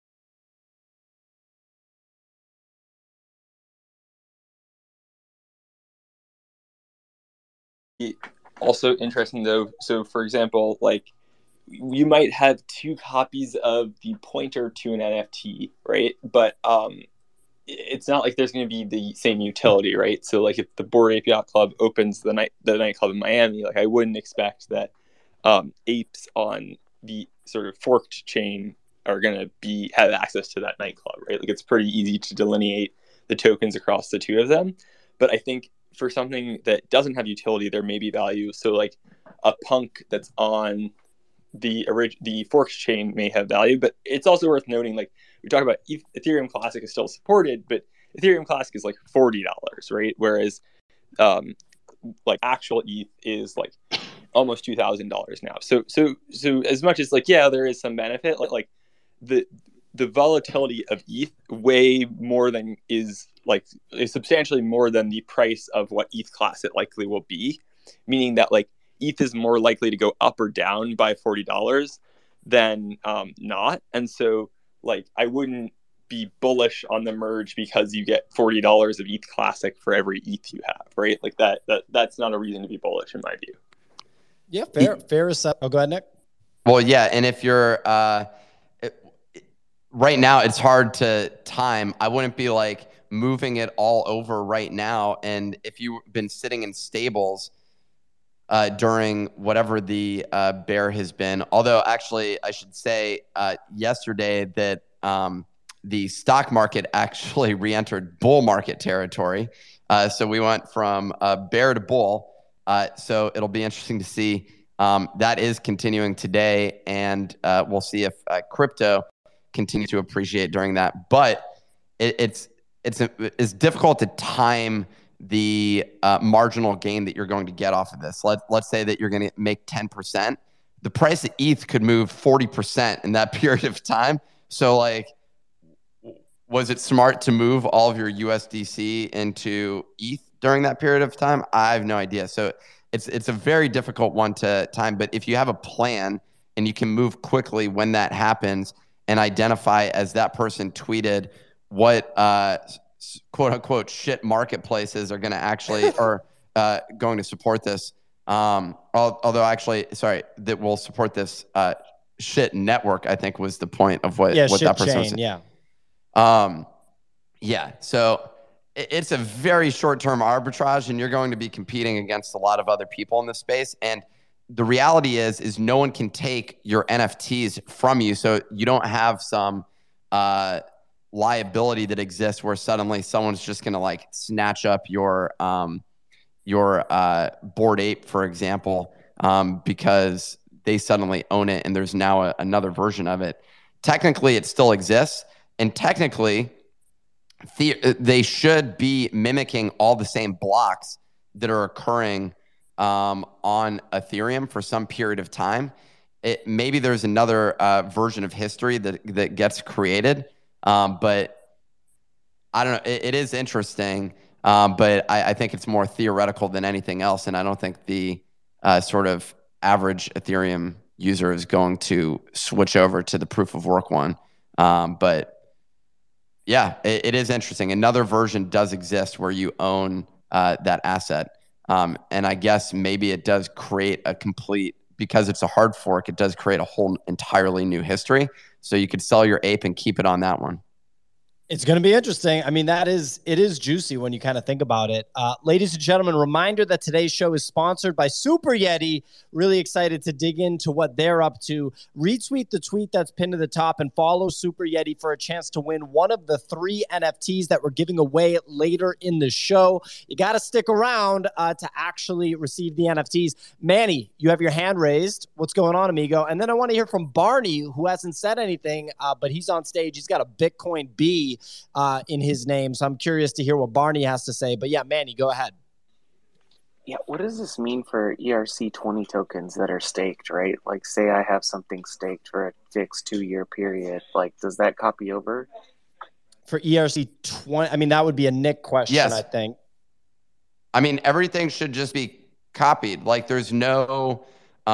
also interesting though. So for example, like, you might have 2 copies of the pointer to an NFT, right? But it's not like there's going to be the same utility, right? So like, if the Bored Ape Yacht Club opens the nightclub in Miami, like, I wouldn't expect that apes on the sort of forked chain are going to have access to that nightclub, right? Like, it's pretty easy to delineate the tokens across the 2 of them. But I think for something that doesn't have utility, there may be value. So like a punk that's on the forks chain may have value, but it's also worth noting, like, we talk about Ethereum Classic is still supported, but Ethereum Classic is like $40, right? Whereas like actual ETH is like almost $2,000 now. So as much as like, yeah, there is some benefit, like the volatility of ETH way more than is substantially more than the price of what ETH Classic likely will be, meaning that like ETH is more likely to go up or down by $40 than not. And so like I wouldn't be bullish on the merge because you get $40 of ETH Classic for every ETH you have, right? Like that's not a reason to be bullish in my view. Yeah, fair assessment. Oh, go ahead, Nick. Well, yeah, and if you're right now, it's hard to time. I wouldn't be like moving it all over right now. And if you've been sitting in stables during whatever the bear has been, although actually I should say yesterday that the stock market actually re-entered bull market territory. So we went from bear to bull. So it'll be interesting to see. That is continuing today, and we'll see if crypto continues to appreciate during that. But it's difficult to time the marginal gain that you're going to get off of this. Let's say that you're going to make 10%. The price of ETH could move 40% in that period of time. So like, was it smart to move all of your USDC into ETH during that period of time? I have no idea. So it's a very difficult one to time. But if you have a plan and you can move quickly when that happens and identify, as that person tweeted, what quote unquote shit marketplaces are going to actually or going to support this. Although actually, sorry, that will support this shit network, I think was the point of what that person was saying. Yeah. So it's a very short-term arbitrage, and you're going to be competing against a lot of other people in this space. And the reality is no one can take your NFTs from you. So you don't have some liability that exists where suddenly someone's just going to like snatch up your Bored Ape, for example, because they suddenly own it and there's now another version of it. Technically, it still exists. And technically, they should be mimicking all the same blocks that are occurring on Ethereum for some period of time. Maybe there's another version of history that gets created, but I don't know. It is interesting, but I think it's more theoretical than anything else, and I don't think the sort of average Ethereum user is going to switch over to the proof of work one. But yeah, it is interesting. Another version does exist where you own that asset. And I guess maybe it does create a complete, because it's a hard fork, it does create a whole entirely new history. So you could sell your ape and keep it on that one. It's going to be interesting. I mean, it is juicy when you kind of think about it. Ladies and gentlemen, reminder that today's show is sponsored by Super Yeti. Really excited to dig into what they're up to. Retweet the tweet that's pinned to the top and follow Super Yeti for a chance to win one of the 3 NFTs that we're giving away later in the show. You got to stick around to actually receive the NFTs. Manny, you have your hand raised. What's going on, amigo? And then I want to hear from Barney, who hasn't said anything, but he's on stage. He's got a Bitcoin B in his name. So I'm curious to hear what Barney has to say. But yeah, Manny, go ahead. Yeah, what does this mean for ERC20 tokens that are staked, right? Like, say I have something staked for a fixed 2-year period. Like, does that copy over? For ERC20, I mean, that would be a Nick question, yes. I think. I mean, everything should just be copied. Like, there's no,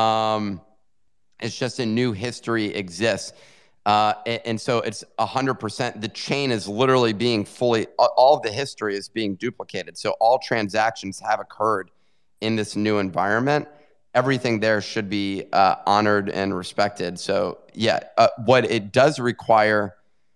it's just a new history exists. And so it's 100%. The chain is literally being all of the history is being duplicated. So all transactions have occurred in this new environment. Everything there should be honored and respected. So yeah, what it does require,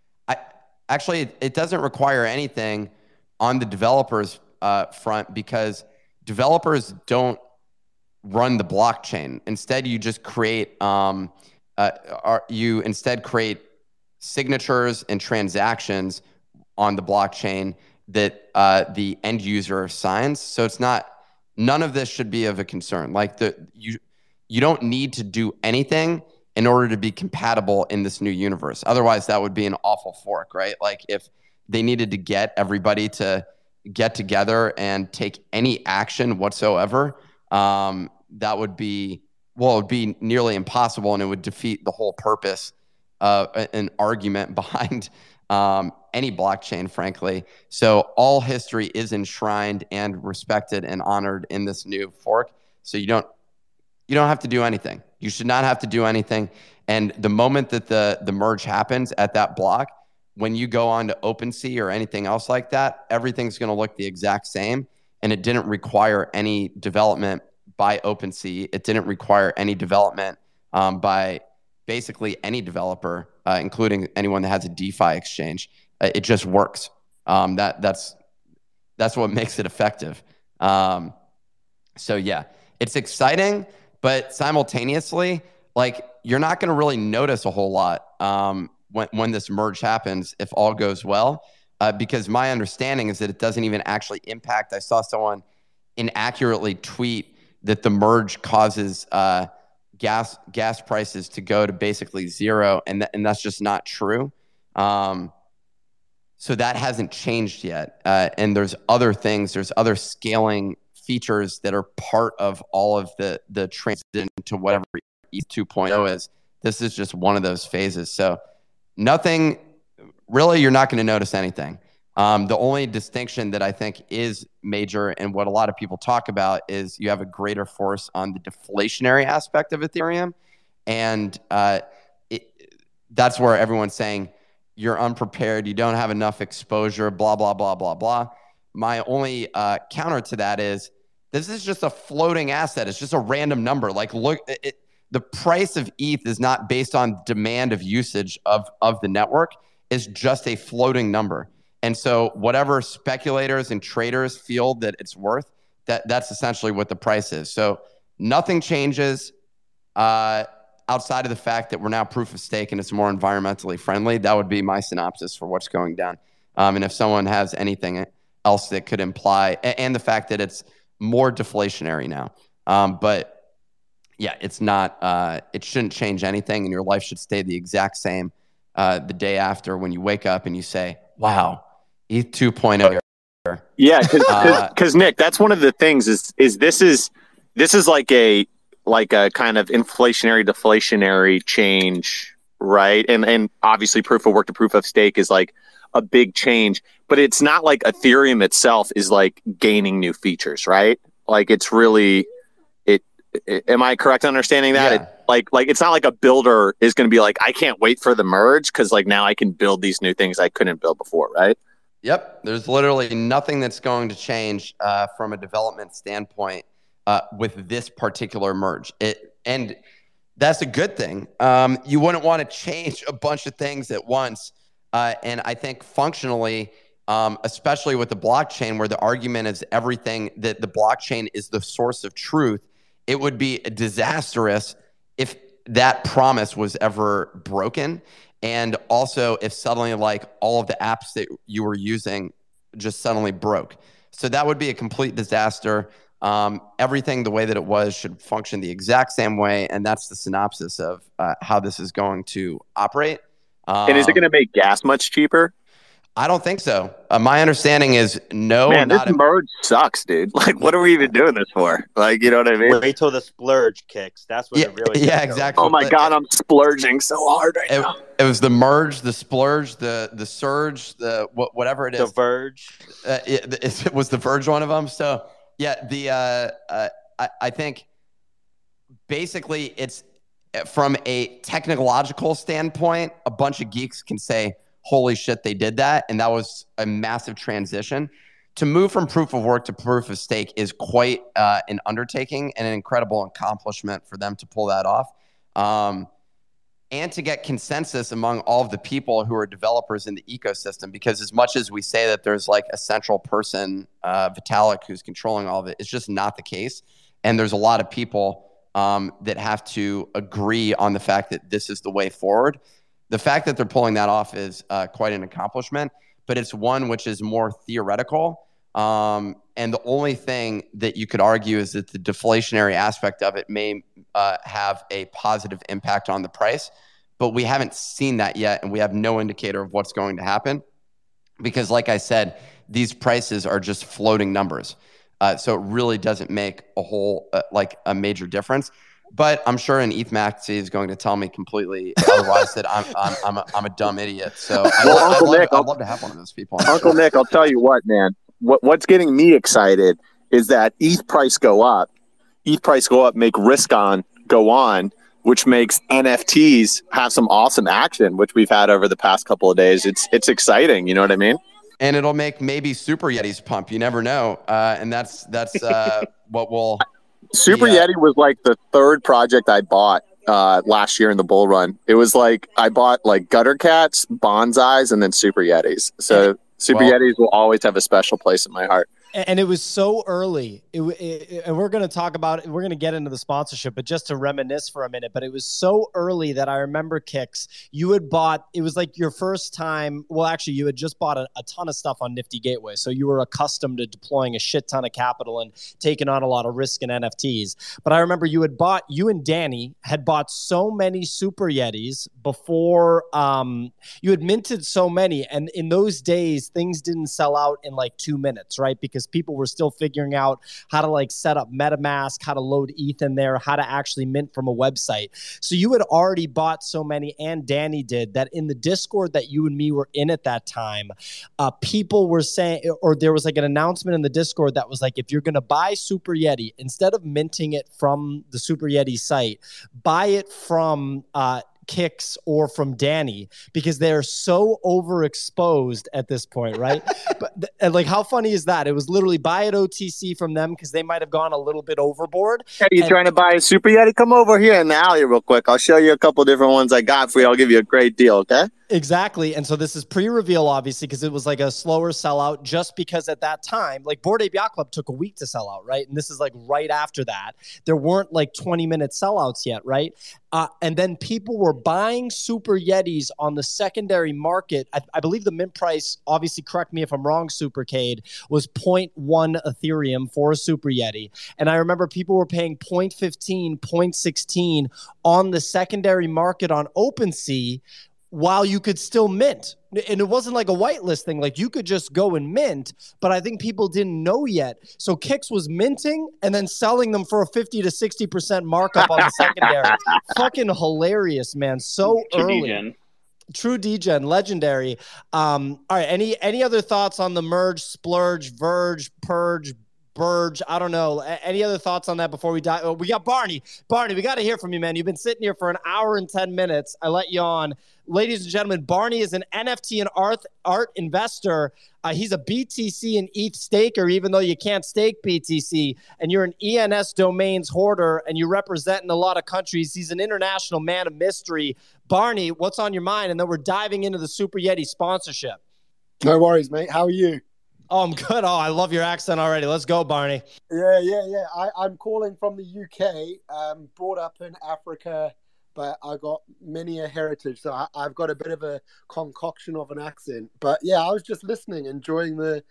it doesn't require anything on the developers front, because developers don't run the blockchain. Instead, you just create you instead create signatures and transactions on the blockchain that the end user signs. So none of this should be of a concern. Like you don't need to do anything in order to be compatible in this new universe. Otherwise, that would be an awful fork, right? Like if they needed to get everybody to get together and take any action whatsoever, that would be, well, it would be nearly impossible, and it would defeat the whole purpose of an argument behind any blockchain, frankly. So all history is enshrined and respected and honored in this new fork. So you don't have to do anything. You should not have to do anything. And the moment that the merge happens at that block, when you go on to OpenSea or anything else like that, everything's going to look the exact same. And it didn't require any development by OpenSea. It didn't require any development by basically any developer, including anyone that has a DeFi exchange. It just works. That's what makes it effective. So yeah, it's exciting, but simultaneously, like, you're not going to really notice a whole lot when this merge happens, if all goes well, because my understanding is that it doesn't even actually impact. I saw someone inaccurately tweet that the merge causes gas prices to go to basically zero, and that's just not true. So that hasn't changed yet. And there's other things, there's other scaling features that are part of all of the transition to whatever ETH 2.0 is. This is just one of those phases. So nothing, really, you're not going to notice anything. The only distinction that I think is major and what a lot of people talk about is you have a greater force on the deflationary aspect of Ethereum. And that's where everyone's saying you're unprepared, you don't have enough exposure, blah, blah, blah, blah, blah. My only counter to that is this is just a floating asset. It's just a random number. Like, look, the price of ETH is not based on demand of usage of the network. It's just a floating number. And so whatever speculators and traders feel that it's worth, that's essentially what the price is. So nothing changes outside of the fact that we're now proof of stake and it's more environmentally friendly. That would be my synopsis for what's going down. And if someone has anything else that could imply, and the fact that it's more deflationary now. But yeah, it's not, it shouldn't change anything, and your life should stay the exact same the day after when you wake up and you say, wow, ETH 2.0. Yeah, because Nick, that's one of the things is this is like a kind of inflationary deflationary change, right? And obviously proof of work to proof of stake is like a big change, but it's not like Ethereum itself is like gaining new features, right? Like it's really am I correct in understanding that? Yeah. Like it's not like a builder is going to be like, I can't wait for the merge because like now I can build these new things I couldn't build before, right? Yep. There's literally nothing that's going to change from a development standpoint with this particular merge. And that's a good thing. You wouldn't want to change a bunch of things at once. And I think functionally, especially with the blockchain, where the argument is everything that the blockchain is the source of truth, it would be disastrous if that promise was ever broken. And also if suddenly like all of the apps that you were using just suddenly broke. So that would be a complete disaster. Everything the way that it was should function the exact same way. And that's the synopsis of how this is going to operate. And is it going to make gas much cheaper? I don't think so. My understanding is no. Man, this merge sucks, dude. Like, what are we even doing this for? Like, you know what I mean? Wait till the splurge kicks. That's what it really is. Yeah, exactly. Oh my God, I'm splurging so hard right now. It was the merge, the splurge, the surge, the whatever it is. The verge. It was the verge one of them. So yeah, I think basically it's from a technological standpoint, a bunch of geeks can say, holy shit, they did that. And that was a massive transition. To move from proof of work to proof of stake is quite an undertaking and an incredible accomplishment for them to pull that off. And to get consensus among all of the people who are developers in the ecosystem, because as much as we say that there's like a central person, Vitalik, who's controlling all of it, it's just not the case. And there's a lot of people that have to agree on the fact that this is the way forward. The fact that they're pulling that off is quite an accomplishment, but it's one which is more theoretical. And the only thing that you could argue is that the deflationary aspect of it may have a positive impact on the price. But we haven't seen that yet, and we have no indicator of what's going to happen. Because like I said, these prices are just floating numbers. So it really doesn't make a whole, like a major difference. But I'm sure an ETH Maxi is going to tell me completely otherwise that I'm a dumb idiot. So I'd love to have one of those people. Uncle Nick, I'll tell you what, man. What's getting me excited is that ETH price go up, make risk on go on, which makes NFTs have some awesome action, which we've had over the past couple of days. It's exciting. You know what I mean? And it'll make maybe Super Yetis pump. You never know. And that's what will. Super Yeti was like the third project I bought last year in the bull run. It was like I bought like Gutter Cats, Bonsais, and then Super Yetis. So Super Yetis will always have a special place in my heart. And it was so early. And we're going to talk about it. We're going to get into the sponsorship, but just to reminisce for a minute. But it was so early that I remember, Kix, you had bought, it was like your first time. Well, actually, you had just bought a ton of stuff on Nifty Gateway. So you were accustomed to deploying a shit ton of capital and taking on a lot of risk in NFTs. But I remember you and Danny had bought so many Super Yetis before you had minted so many. And in those days, things didn't sell out in like 2 minutes, right? Because people were still figuring out how to like set up MetaMask, how to load ETH in there, how to actually mint from a website. So you had already bought so many, and Danny did, that in the Discord that you and me were in at that time, people were saying, or there was like an announcement in the Discord that was like, if you're going to buy Super Yeti, instead of minting it from the Super Yeti site, buy it from Kix or from Danny, because they're so overexposed at this point, right? And like, how funny is that? It was literally buy at OTC from them because they might have gone a little bit overboard. Hey, you trying to buy a Super Yeti? Come over here in the alley real quick. I'll show you a couple different ones I got for you. I'll give you a great deal, okay? Exactly. And so this is pre-reveal, obviously, because it was like a slower sellout, just because at that time, like Bored Ape Yacht Club took a week to sell out, right? And this is like right after that. There weren't like 20-minute sellouts yet, right? And then people were buying Super Yetis on the secondary market. I believe the mint price, obviously correct me if I'm wrong, Supercade, was 0.1 Ethereum for a Super Yeti. And I remember people were paying 0.15, 0.16 on the secondary market on OpenSea, while you could still mint. And it wasn't like a whitelist thing. Like, you could just go and mint, but I think people didn't know yet. So Kix was minting and then selling them for a 50 to 60% markup on the secondary. Fucking hilarious, man. So early. Degen. True degen, legendary. All right, any other thoughts on the merge, splurge, verge, purge, Burge? I don't know. Any other thoughts on that before we die? Oh, we got Barney. Barney, we got to hear from you, man. You've been sitting here for an hour and 10 minutes. I let you on. Ladies and gentlemen, Barney is an NFT and art investor. He's a BTC and ETH staker, even though you can't stake BTC. And you're an ENS domains hoarder, and you represent in a lot of countries. He's an international man of mystery. Barney, what's on your mind? And then we're diving into the Super Yeti sponsorship. No worries, mate. How are you? Oh, I'm good. Oh, I love your accent already. Let's go, Barney. Yeah. I'm calling from the UK, brought up in Africa, but I got many a heritage, so I've got a bit of a concoction of an accent. But yeah, I was just listening, enjoying the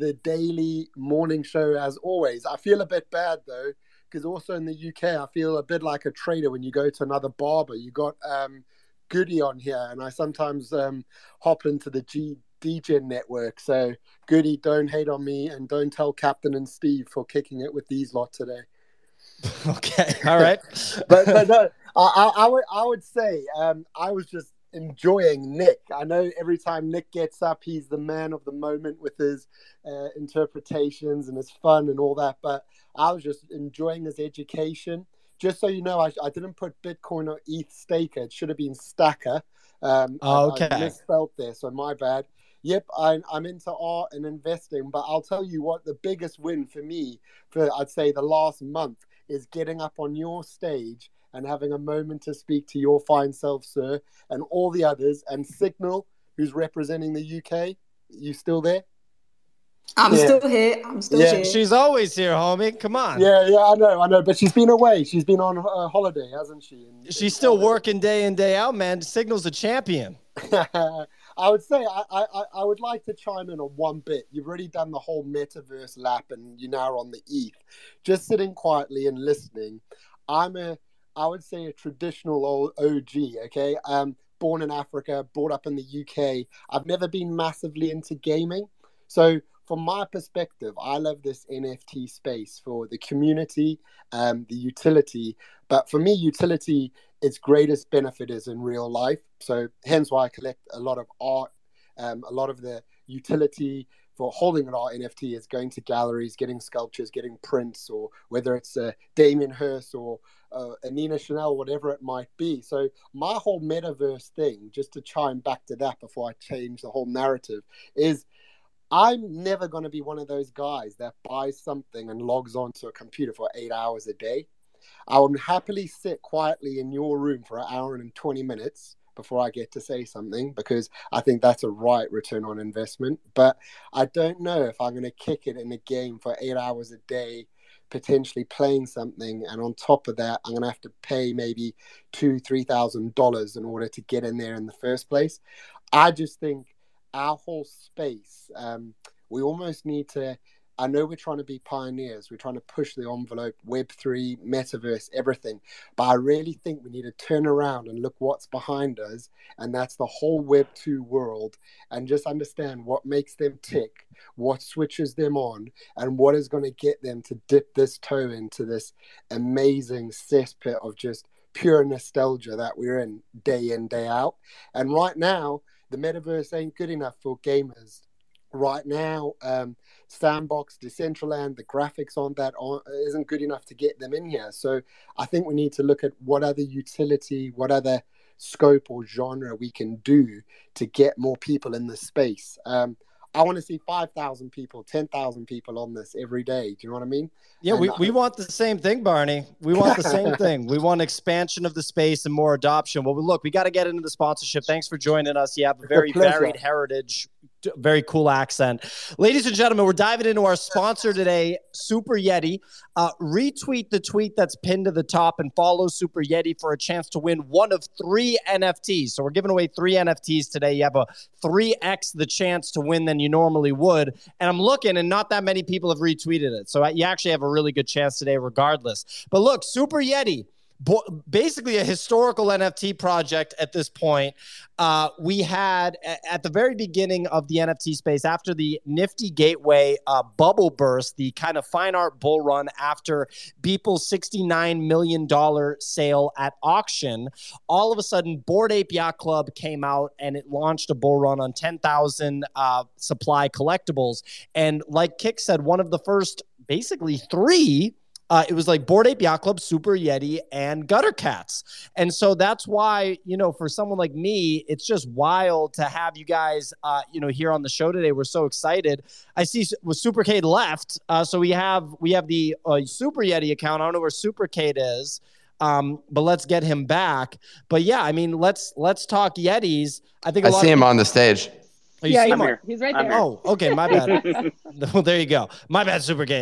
daily morning show as always. I feel a bit bad though, because also in the UK, I feel a bit like a trader when you go to another barber. You got Goody on here, and I sometimes hop into the DGen network. So Goody, don't hate on me, and don't tell Captain and Steve for kicking it with these lot today. Okay, all right. but no, I would say I was just enjoying Nick. I know every time Nick gets up, he's the man of the moment with his interpretations and his fun and all that. But I was just enjoying his education. Just so you know, I didn't put Bitcoin or ETH staker. It should have been stacker. Okay. I misspelled there, so my bad. Yep, I'm into art and investing, but I'll tell you what, the biggest win for me, for I'd say the last month, is getting up on your stage and having a moment to speak to your fine self, sir, and all the others, and Signal, who's representing the UK. You still there? I'm still here. I'm still here. She's always here, homie. Come on. Yeah, I know. But she's been away. She's been on holiday, hasn't she? She's still working day in, day out, man. Signal's a champion. I would say I would like to chime in on one bit. You've already done the whole metaverse lap, and you're now on the ETH. Just sitting quietly and listening. I would say a traditional old OG. Okay, born in Africa, brought up in the UK. I've never been massively into gaming, so from my perspective, I love this NFT space for the community, the utility. But for me, utility, its greatest benefit is in real life. So hence why I collect a lot of art. A lot of the utility for holding an art NFT is going to galleries, getting sculptures, getting prints, or whether it's Damien Hirst or a Nina Chanel, whatever it might be. So my whole metaverse thing, just to chime back to that before I change the whole narrative, is I'm never going to be one of those guys that buys something and logs onto a computer for 8 hours a day. I will happily sit quietly in your room for an hour and 20 minutes before I get to say something, because I think that's a right return on investment. But I don't know if I'm going to kick it in a game for 8 hours a day, potentially playing something, and on top of that, I'm going to have to pay maybe $2,000-$3,000 in order to get in there in the first place. I just think our whole space, we almost need to, I know we're trying to be pioneers, we're trying to push the envelope, Web3, metaverse, everything, but I really think we need to turn around and look what's behind us, and that's the whole Web2 world, and just understand what makes them tick, what switches them on, and what is going to get them to dip this toe into this amazing cesspit of just pure nostalgia that we're in, day out. And right now, the metaverse ain't good enough for gamers. Right now, Sandbox, Decentraland, the graphics on that isn't good enough to get them in here. So I think we need to look at what other utility, what other scope or genre we can do to get more people in the space. I want to see 5,000 people, 10,000 people on this every day. Do you know what I mean? Yeah, we want the same thing, Barney. We want the same thing. We want expansion of the space and more adoption. Well, look, we got to get into the sponsorship. Thanks for joining us. You have a very varied heritage, very cool accent. Ladies and gentlemen, we're diving into our sponsor today, Super Yeti. Retweet the tweet that's pinned to the top and follow Super Yeti for a chance to win one of 3 NFTs. So we're giving away 3 NFTs today. You have a 3x the chance to win than you normally would. And I'm looking, and not that many people have retweeted it. So you actually have a really good chance today regardless. But look, Super Yeti, basically a historical NFT project at this point. We had at the very beginning of the NFT space, after the Nifty Gateway bubble burst, the kind of fine art bull run after Beeple's $69 million sale at auction, all of a sudden Bored Ape Yacht Club came out and it launched a bull run on 10,000 supply collectibles. And like Kick said, one of the first basically 3, it was like Bored Ape Yacht Club, Super Yeti, and Gutter Cats. And so that's why, for someone like me, it's just wild to have you guys, here on the show today. We're so excited. I see Supercade left. So we have the Super Yeti account. I don't know where Supercade is. But let's get him back. But yeah, I mean, let's talk Yetis. I think I see him on the stage. Oh, yeah, he's right there. Oh, okay, my bad. Well, there you go. My bad, Supercade.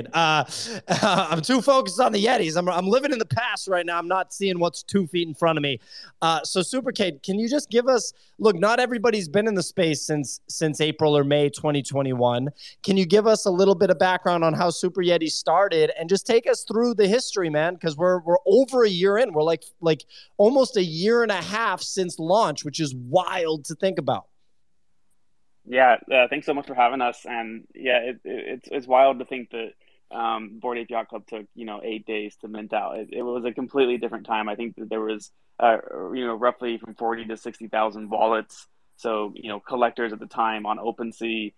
I'm too focused on the Yetis. I'm living in the past right now. I'm not seeing what's 2 feet in front of me. So, Supercade, can you just give us? Look, not everybody's been in the space since April or May 2021. Can you give us a little bit of background on how Super Yeti started, and just take us through the history, man? Because we're over a year in. We're like almost a year and a half since launch, which is wild to think about. Yeah, thanks so much for having us. And yeah, it's wild to think that Bored Ape Yacht Club took 8 days to mint out. It was a completely different time. I think that there was roughly from 40 to 60,000 wallets. So collectors at the time on OpenSea.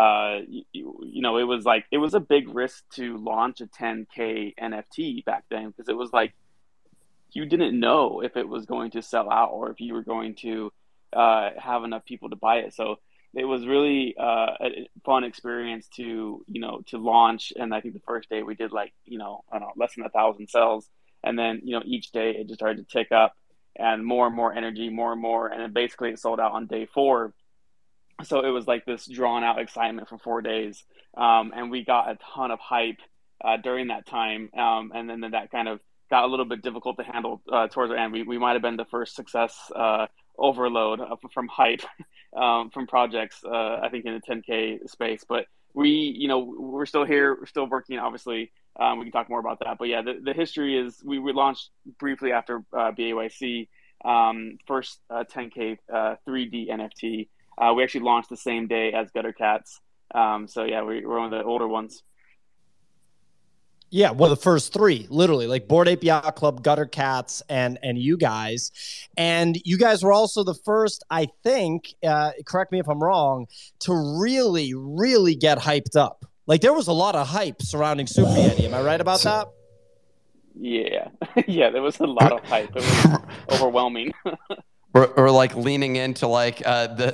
It was a big risk to launch a 10K NFT back then, because it was like you didn't know if it was going to sell out or if you were going to have enough people to buy it. So it was really a fun experience to launch. And I think the first day we did less than 1,000 sales. And then, each day it just started to tick up and more energy, more and more. And then basically it sold out on day 4. So it was like this drawn out excitement for 4 days. And we got a ton of hype during that time. And then that kind of got a little bit difficult to handle towards the end. We might have been the first success overload from hype. from projects. I think in the 10K space, but we're still here. We're still working. Obviously, we can talk more about that. But yeah, the history is we launched briefly after BAYC, first 10K 3D NFT. We actually launched the same day as Gutter Cats. So yeah, we're one of the older ones. Yeah, one of the first three, literally, like Bored Ape Yacht Club, Gutter Cats, and you guys. And you guys were also the first, I think, correct me if I'm wrong, to really, really get hyped up. Like, there was a lot of hype surrounding Super Yeti. Am I right about that? Yeah. Yeah, there was a lot of hype. It was overwhelming. or like leaning into like the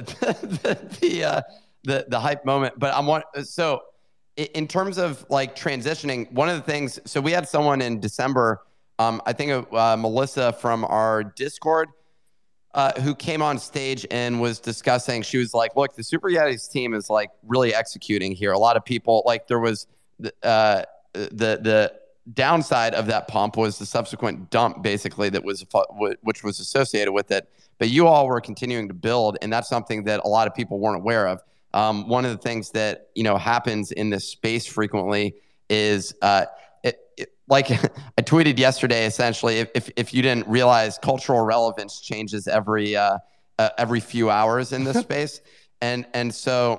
hype moment. But so in terms of like transitioning, one of the things, so we had someone in December, I think Melissa from our Discord, who came on stage and was discussing, she was like, look, the Super Yetis team is like really executing here. A lot of people, like there was the downside of that pump was the subsequent dump basically which was associated with it. But you all were continuing to build, and that's something that a lot of people weren't aware of. One of the things that, happens in this space frequently is like I tweeted yesterday, essentially, if you didn't realize, cultural relevance changes every few hours in this space. And so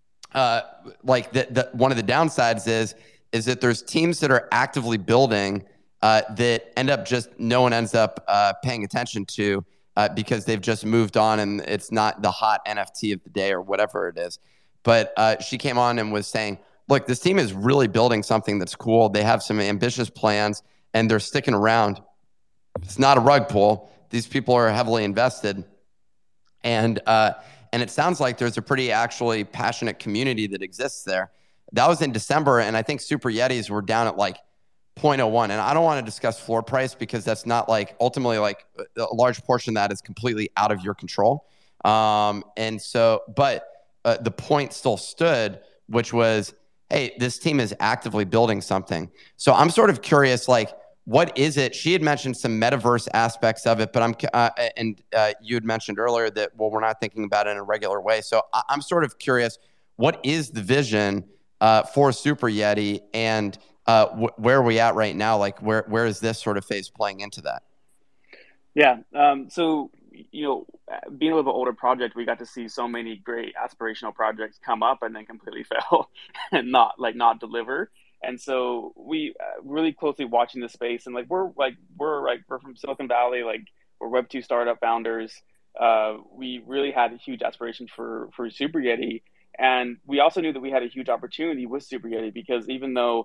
like one of the downsides is that there's teams that are actively building that end up just no one ends up paying attention to because they've just moved on and it's not the hot NFT of the day or whatever it is. But she came on and was saying, look, this team is really building something that's cool. They have some ambitious plans and they're sticking around. It's not a rug pull. These people are heavily invested. And it sounds like there's a pretty actually passionate community that exists there. That was in December, and I think Super Yetis were down at like 0.01. And I don't want to discuss floor price because that's not like ultimately like a large portion of that is completely out of your control. And so, but the point still stood, which was, hey, this team is actively building something. So I'm sort of curious, like, what is it? She had mentioned some metaverse aspects of it, but you had mentioned earlier that, well, we're not thinking about it in a regular way. So I'm sort of curious, what is the vision for Super Yeti, and where are we at right now? Like, where is this sort of phase playing into that? Yeah. So, being a little bit older project, we got to see so many great aspirational projects come up and then completely fail and not deliver. And so we really closely watching the space, and we're from Silicon Valley, like we're Web2 startup founders. We really had a huge aspiration for Super Yeti. And we also knew that we had a huge opportunity with Super Yeti because even though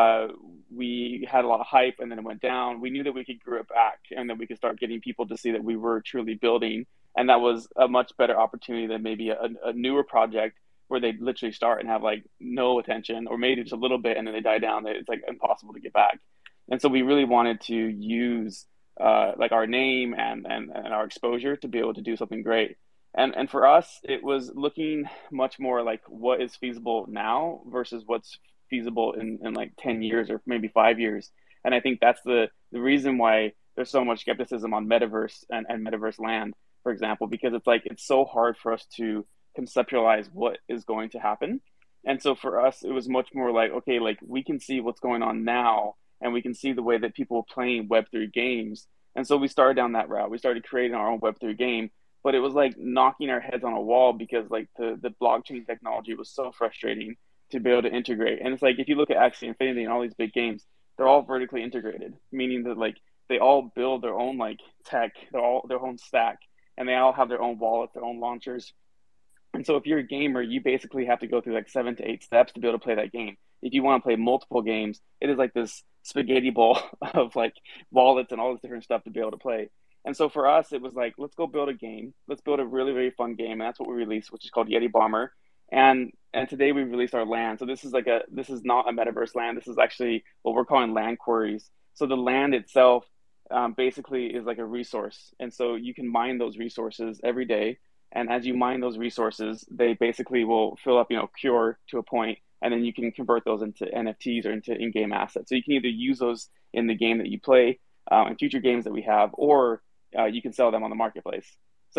we had a lot of hype and then it went down, we knew that we could grow it back and that we could start getting people to see that we were truly building. And that was a much better opportunity than maybe a newer project where they literally start and have like no attention, or maybe just a little bit and then they die down. It's like impossible to get back. And so we really wanted to use like our name and our exposure to be able to do something great. And for us, it was looking much more like what is feasible now versus what's feasible in like 10 years or maybe 5 years. And I think that's the reason why there's so much skepticism on metaverse and metaverse land, for example, because it's so hard for us to conceptualize what is going to happen. And so for us, it was much more like, okay, like we can see what's going on now and we can see the way that people are playing Web3 games. And so we started down that route. We started creating our own Web3 game. But it was like knocking our heads on a wall because like the blockchain technology was so frustrating to be able to integrate. And it's like, if you look at Axie Infinity and all these big games, they're all vertically integrated, meaning that like they all build their own like tech, they're all their own stack, and they all have their own wallets, their own launchers. And so if you're a gamer, you basically have to go through like 7 to 8 steps to be able to play that game. If you want to play multiple games, it is like this spaghetti bowl of like wallets and all this different stuff to be able to play. And so for us, it was like, let's go build a game. Let's build a really, really fun game. And that's what we released, which is called Yeti Bomber. And today we released our land. So this is not a metaverse land. This is actually what we're calling land queries. So the land itself basically is like a resource. And so you can mine those resources every day. And as you mine those resources, they basically will fill up, Cure to a point, and then you can convert those into NFTs or into in-game assets. So you can either use those in the game that you play, in future games that we have, or you can sell them on the marketplace. So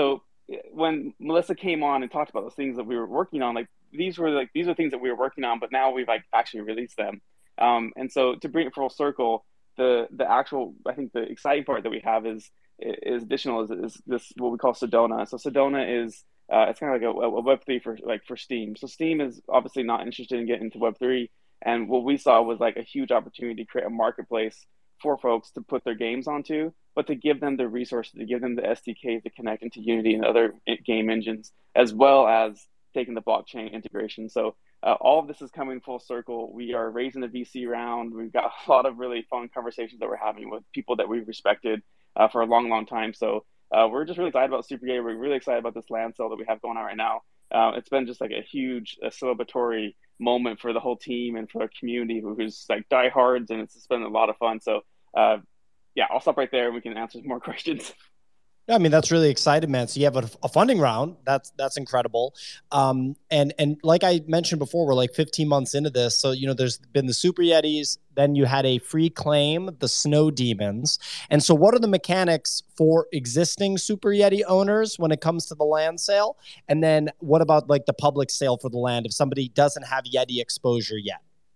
when Melissa came on and talked about those things that we were working on, like these are things that we were working on, but now we've like actually released them. And so to bring it full circle, the actual, I think the exciting part that we have is additional is this what we call Sedona. So Sedona is it's kind of like a Web3 for Steam. So Steam is obviously not interested in getting into Web3, and what we saw was like a huge opportunity to create a marketplace for folks to put their games onto, but to give them the resources, to give them the SDKs to connect into Unity and other game engines, as well as taking the blockchain integration. So all of this is coming full circle. We are raising the VC round. We've got a lot of really fun conversations that we're having with people that we've respected for a long, long time. So we're just really excited about Super Yeti. We're really excited about this land sale that we have going on right now. It's been just like a huge celebratory moment for the whole team and for our community who's like diehards, and it's been a lot of fun. So yeah, I'll stop right there and we can answer some more questions. I mean, that's really exciting, man. So you have a funding round. That's incredible. And like I mentioned before, we're like 15 months into this. So, you know, there's been the Super Yetis, then you had a free claim, the Snow Demons. And so what are the mechanics for existing Super Yeti owners when it comes to the land sale? And then what about like the public sale for the land if somebody doesn't have Yeti exposure yet?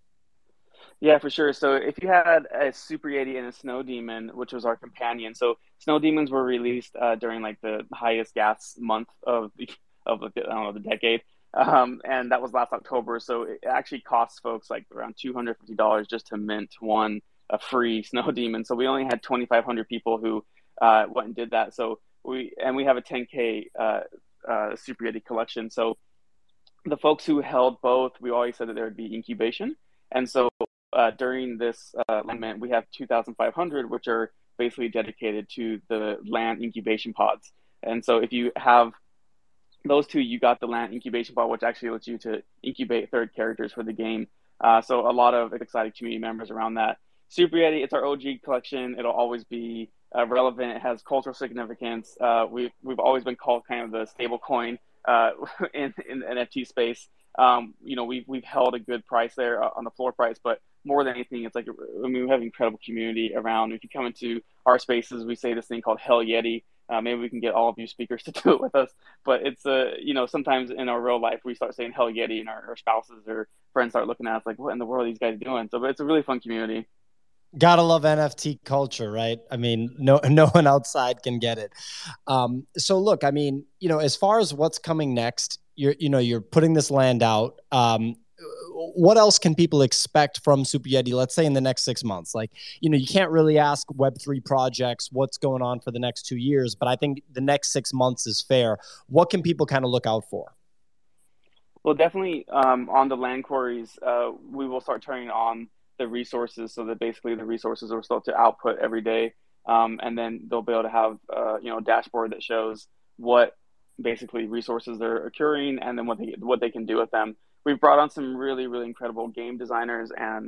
Yeah, for sure. So if you had a Super Yeti and a Snow Demon, which was our companion, so Snow Demons were released during like the highest gas month of the decade, and that was last October. So it actually costs folks like around $250 just to mint a free Snow Demon. So we only had 2,500 people who went and did that. So we have a 10K Super Yeti collection. So the folks who held both, we always said that there would be incubation, and so during this alignment, we have 2,500, which are basically dedicated to the land incubation pods. And so if you have those two, you got the land incubation pod, which actually lets you to incubate third characters for the game. So a lot of exciting community members around that. Super Yeti, it's our OG collection. It'll always be relevant. It has cultural significance. We've always been called kind of the stable coin in the NFT space. You know, we've held a good price there on the floor price, but more than anything, it's like, I mean, we have an incredible community around. If you come into our spaces, we say this thing called Hell Yeti. Maybe we can get all of you speakers to do it with us, but it's you know, sometimes in our real life, we start saying Hell Yeti and our spouses or friends start looking at us like, what in the world are these guys doing? So, but it's a really fun community. Gotta love NFT culture, right? I mean, no one outside can get it. So look, I mean, you know, as far as what's coming next, you're putting this land out. What else can people expect from Super Yeti, let's say in the next 6 months? Like, you know, you can't really ask Web3 projects what's going on for the next 2 years, but I think the next 6 months is fair. What can people kind of look out for? Well, definitely on the land queries, we will start turning on the resources so that basically the resources will start to output every day. And then they'll be able to have, you know, a dashboard that shows what basically resources they're occurring and then what they can do with them. We've brought on some really, really incredible game designers and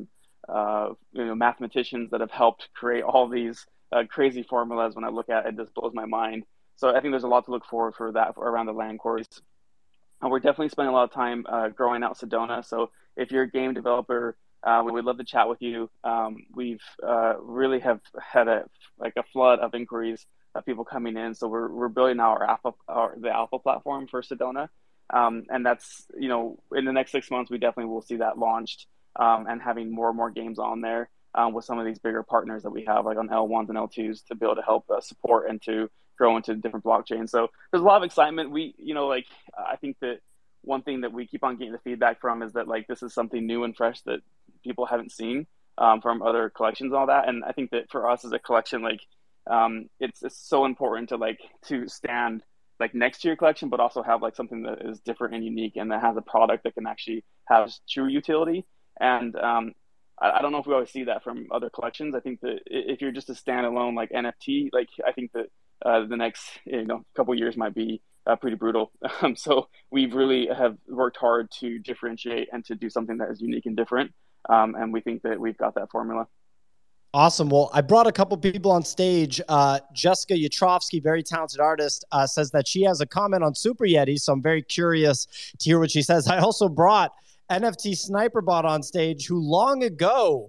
you know, mathematicians that have helped create all these crazy formulas. When I look at it, it just blows my mind. So I think there's a lot to look forward for that around the land queries. And we're definitely spending a lot of time growing out Sedona. So if you're a game developer, we would love to chat with you. We've really have had a flood of inquiries of people coming in. So we're building the alpha platform for Sedona. And that's, you know, in the next 6 months, we definitely will see that launched and having more and more games on there with some of these bigger partners that we have, like on L1s and L2s, to be able to help support and to grow into different blockchains. So there's a lot of excitement. We, you know, like, I think that one thing that we keep on getting the feedback from is that, like, this is something new and fresh that people haven't seen from other collections and all that. And I think that for us as a collection, like, it's so important to stand like next to your collection, but also have like something that is different and unique and that has a product that can actually have true utility. And I don't know if we always see that from other collections. I think that if you're just a standalone like NFT, like I think that the next couple of years might be pretty brutal. So we really have worked hard to differentiate and to do something that is unique and different. And we think that we've got that formula. Awesome. Well, I brought a couple people on stage. Jessica Yatrovsky, very talented artist, says that she has a comment on Super Yeti. So I'm very curious to hear what she says. I also brought NFT Sniperbot on stage, who long ago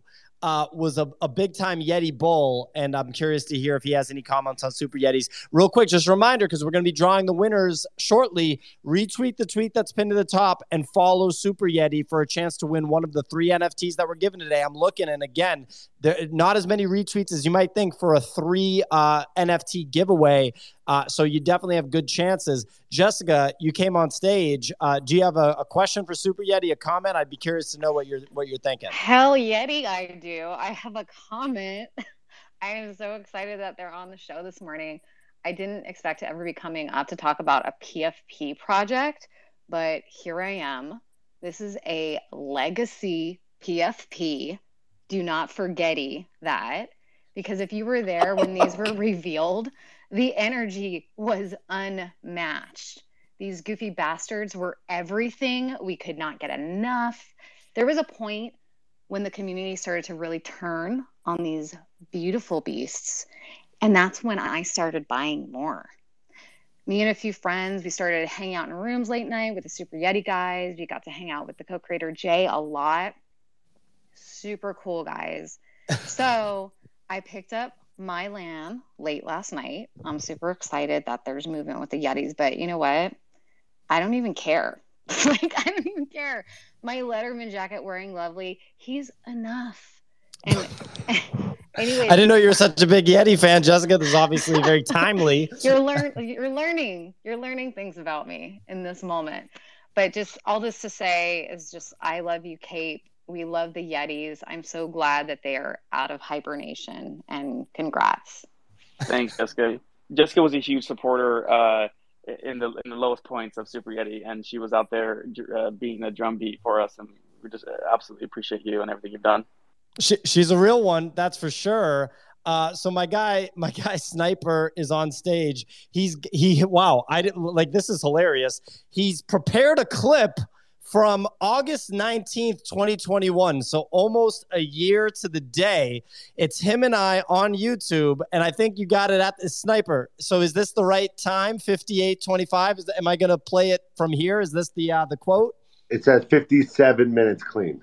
was a big time Yeti bull, and I'm curious to hear if he has any comments on Super Yetis. Real quick, just a reminder, because we're going to be drawing the winners shortly. Retweet the tweet that's pinned to the top and follow Super Yeti for a chance to win one of the 3 NFTs that we're given today. I'm looking, and again, there not as many retweets as you might think for a 3 NFT giveaway. So you definitely have good chances. Jessica, you came on stage. Do you have a question for Super Yeti, a comment? I'd be curious to know what you're thinking. Hell Yeti, I do. I have a comment. I am so excited that they're on the show this morning. I didn't expect to ever be coming up to talk about a PFP project, but here I am. This is a legacy PFP. Do not forget that, because if you were there when these were revealed, the energy was unmatched. These goofy bastards were everything. We could not get enough. There was a point when the community started to really turn on these beautiful beasts, and that's when I started buying more. Me and a few friends, we started hanging out in rooms late night with the Super Yeti guys. We got to hang out with the co-creator Jay a lot. Super cool guys. So I picked up my land late last night. I'm super excited that there's movement with the Yetis, but you know what? I don't even care. Like, I don't even care. My Letterman jacket wearing lovely, he's enough. And anyways, I didn't know you were such a big Yeti fan, Jessica. This is obviously very timely. You're learning things about me in this moment. But just all this to say is just, I love you, Kate. We love the Yetis. I'm so glad that they are out of hibernation, and congrats. Thanks, Jessica. Jessica was a huge supporter in the lowest points of Super Yeti, and she was out there beating the drum beat for us, and we just absolutely appreciate you and everything you've done. She's a real one, that's for sure. So my guy Sniper is on stage. Wow, I didn't like this is hilarious. He's prepared a clip from August 19th, 2021. So almost a year to the day. It's him and I on YouTube, and I think you got it at the Sniper. So is this the right time? 58:25. Am I going to play it from here? Is this the quote? It says 57 minutes clean.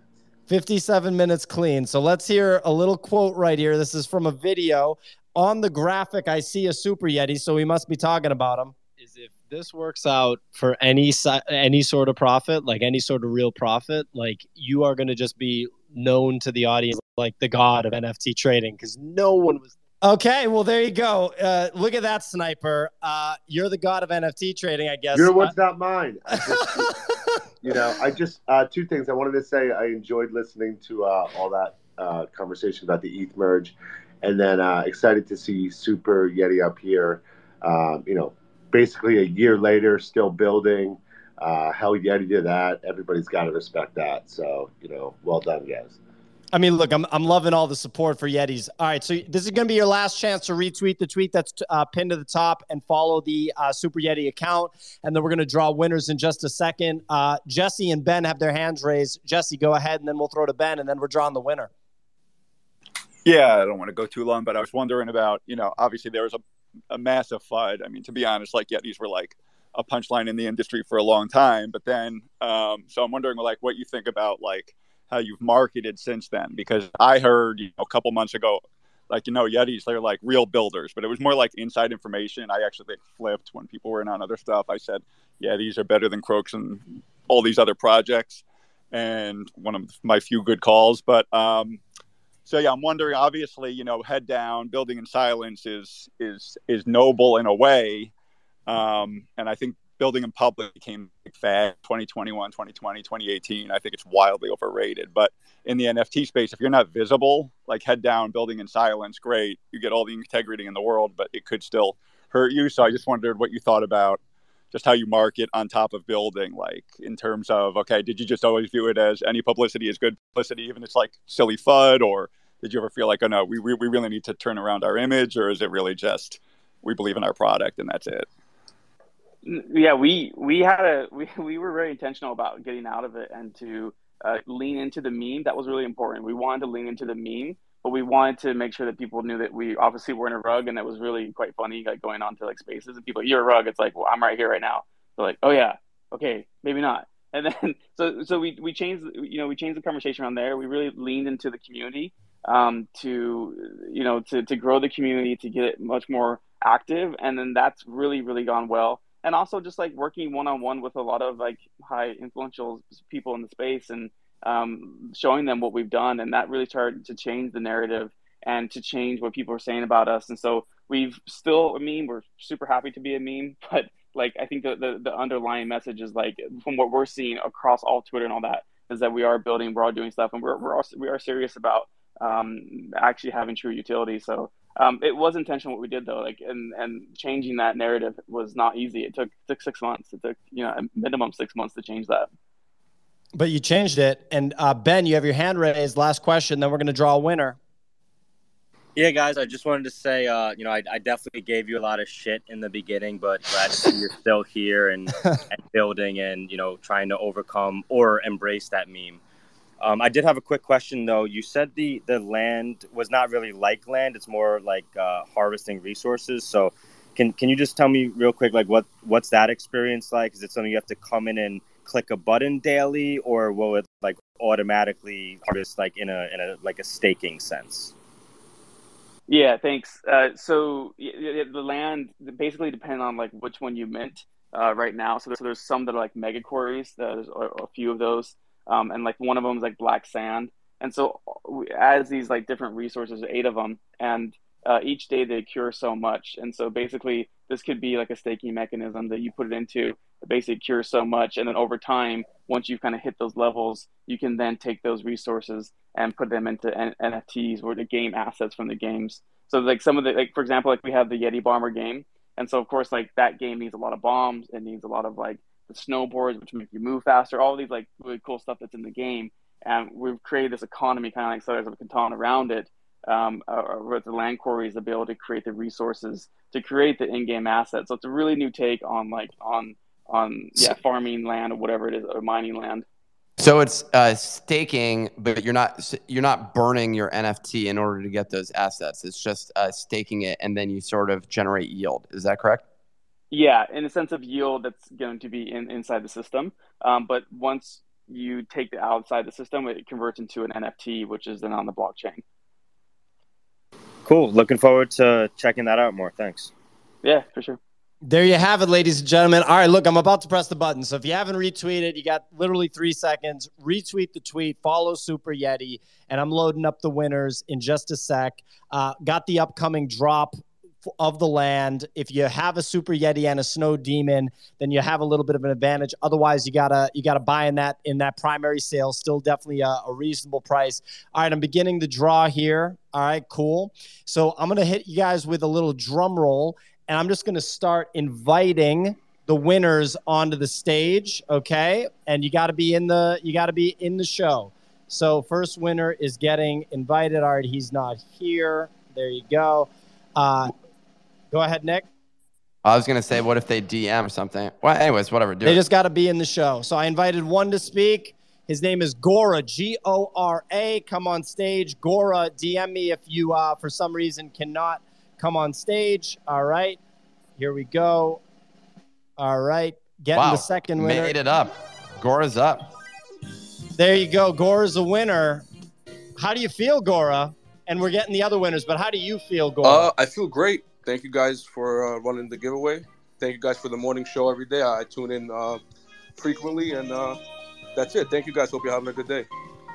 57 minutes clean. So let's hear a little quote right here. This is from a video. On the graphic, I see a Super Yeti, so we must be talking about him. Is if this works out for any sort of profit, like any sort of real profit, like you are going to just be known to the audience like the god of NFT trading, because no one was. Okay, well, there you go. Look at that, Sniper. You're the god of NFT trading, I guess. Your one's not mine. I just two things. I wanted to say I enjoyed listening to all that conversation about the ETH merge, and then excited to see Super Yeti up here. Basically a year later, still building. Hell Yeti to that. Everybody's got to respect that. So, well done, guys. I mean, look, I'm loving all the support for Yetis. All right, so this is going to be your last chance to retweet the tweet that's pinned to the top and follow the Super Yeti account. And then we're going to draw winners in just a second. Jesse and Ben have their hands raised. Jesse, go ahead, and then we'll throw to Ben, and then we're drawing the winner. Yeah, I don't want to go too long, but I was wondering about, obviously there was a massive FUD. I mean, to be honest, like Yetis were like a punchline in the industry for a long time. But then, so I'm wondering like what you think about like how you've marketed since then, because I heard, a couple months ago, like, Yetis, they're like real builders, but it was more like inside information. I actually flipped when people were in on other stuff. I said, Yetis are better than Croaks and all these other projects. And one of my few good calls, but, so yeah, I'm wondering, obviously, head down, building in silence is noble in a way. And I think building in public became a big fad 2021, 2020, 2018. I think it's wildly overrated. But in the NFT space, if you're not visible, like head down, building in silence, great. You get all the integrity in the world, but it could still hurt you. So I just wondered what you thought about just how you market on top of building, like in terms of, okay, did you just always view it as any publicity is good publicity, even if it's like silly FUD, or did you ever feel like, oh no, we really need to turn around our image, or is it really just we believe in our product and that's it? Yeah, we were very intentional about getting out of it and to lean into the meme. That was really important. We wanted to lean into the meme, but we wanted to make sure that people knew that we obviously were in a rug, and that was really quite funny, like going on to like spaces and people, you're a rug. It's like, well, I'm right here right now. They're like, oh yeah, okay, maybe not. And then so we changed, we changed the conversation around there. We really leaned into the community. to grow the community, to get it much more active, and then that's really, really gone well. And also just like working one-on-one with a lot of like high influential people in the space and showing them what we've done, and that really started to change the narrative and to change what people are saying about us. And so we've still a meme. We're super happy to be a meme, but like I think the underlying message is like from what we're seeing across all Twitter and all that is that we are building, we're all doing stuff, and we are serious about actually having true utility. So it was intentional what we did though, like and changing that narrative was not easy. It took 6 months. It took a minimum 6 months to change that. But you changed it. And Ben, you have your hand raised. Last question, then we're going to draw a winner. Yeah, guys, I just wanted to say, I definitely gave you a lot of shit in the beginning, but glad to see you're still here and building and, trying to overcome or embrace that meme. I did have a quick question, though. You said the land was not really like land. It's more like harvesting resources. So can you just tell me real quick, like what's that experience like? Is it something you have to come in and click a button daily, or will it like automatically harvest like in a like a staking sense? Yeah, thanks. So the land basically depends on like which one you mint right now. So there's some that are like mega quarries. There's a few of those, and like one of them is like black sand. And so as these like different resources, 8 of them, and each day they cure so much. And so basically this could be like a staking mechanism that you put it into, basically cure so much, and then over time, once you've kind of hit those levels, you can then take those resources and put them into NFTs or the game assets from the games. So like some of the, like for example, like we have the Yeti Bomber game, and so of course like that game needs a lot of bombs, it needs a lot of like the snowboards which make you move faster, all these like really cool stuff that's in the game, and we've created this economy kind of like Settlers of Catan around it, with the land quarries to be able to create the resources to create the in-game assets. So it's a really new take on farming land or whatever it is, or mining land. So it's staking, but you're not burning your NFT in order to get those assets. It's just staking it, and then you sort of generate yield. Is that correct? Yeah, in a sense of yield that's going to be inside the system. But once you take it outside the system, it converts into an NFT, which is then on the blockchain. Cool. Looking forward to checking that out more. Thanks. Yeah, for sure. There you have it, ladies and gentlemen. All right, look, I'm about to press the button. So if you haven't retweeted, you got literally 3 seconds. Retweet the tweet, follow Super Yeti, and I'm loading up the winners in just a sec. Got the upcoming drop of the land. If you have a Super Yeti and a Snow Demon, then you have a little bit of an advantage. Otherwise, you gotta buy in that primary sale. Still definitely a reasonable price. All right, I'm beginning the draw here. All right, cool. So I'm gonna hit you guys with a little drum roll. And I'm just going to start inviting the winners onto the stage, okay? And you got to be in the show. So first winner is getting invited. All right, he's not here. There you go. Go ahead, Nick. I was gonna say, what if they DM or something? Well, anyways, whatever. They just got to be in the show. So I invited one to speak. His name is Gora, Gora. Come on stage, Gora. DM me if you, for some reason, cannot come on stage. All right, here we go. All right, getting the second winner. Made it up. Gora's up. There you go. Gora's a winner. How do you feel, Gora? And we're getting the other winners, but how do you feel, Gora? I feel great. Thank you guys for running the giveaway. Thank you guys for the morning show every day. I tune in frequently, and that's it. Thank you guys. Hope you're having a good day.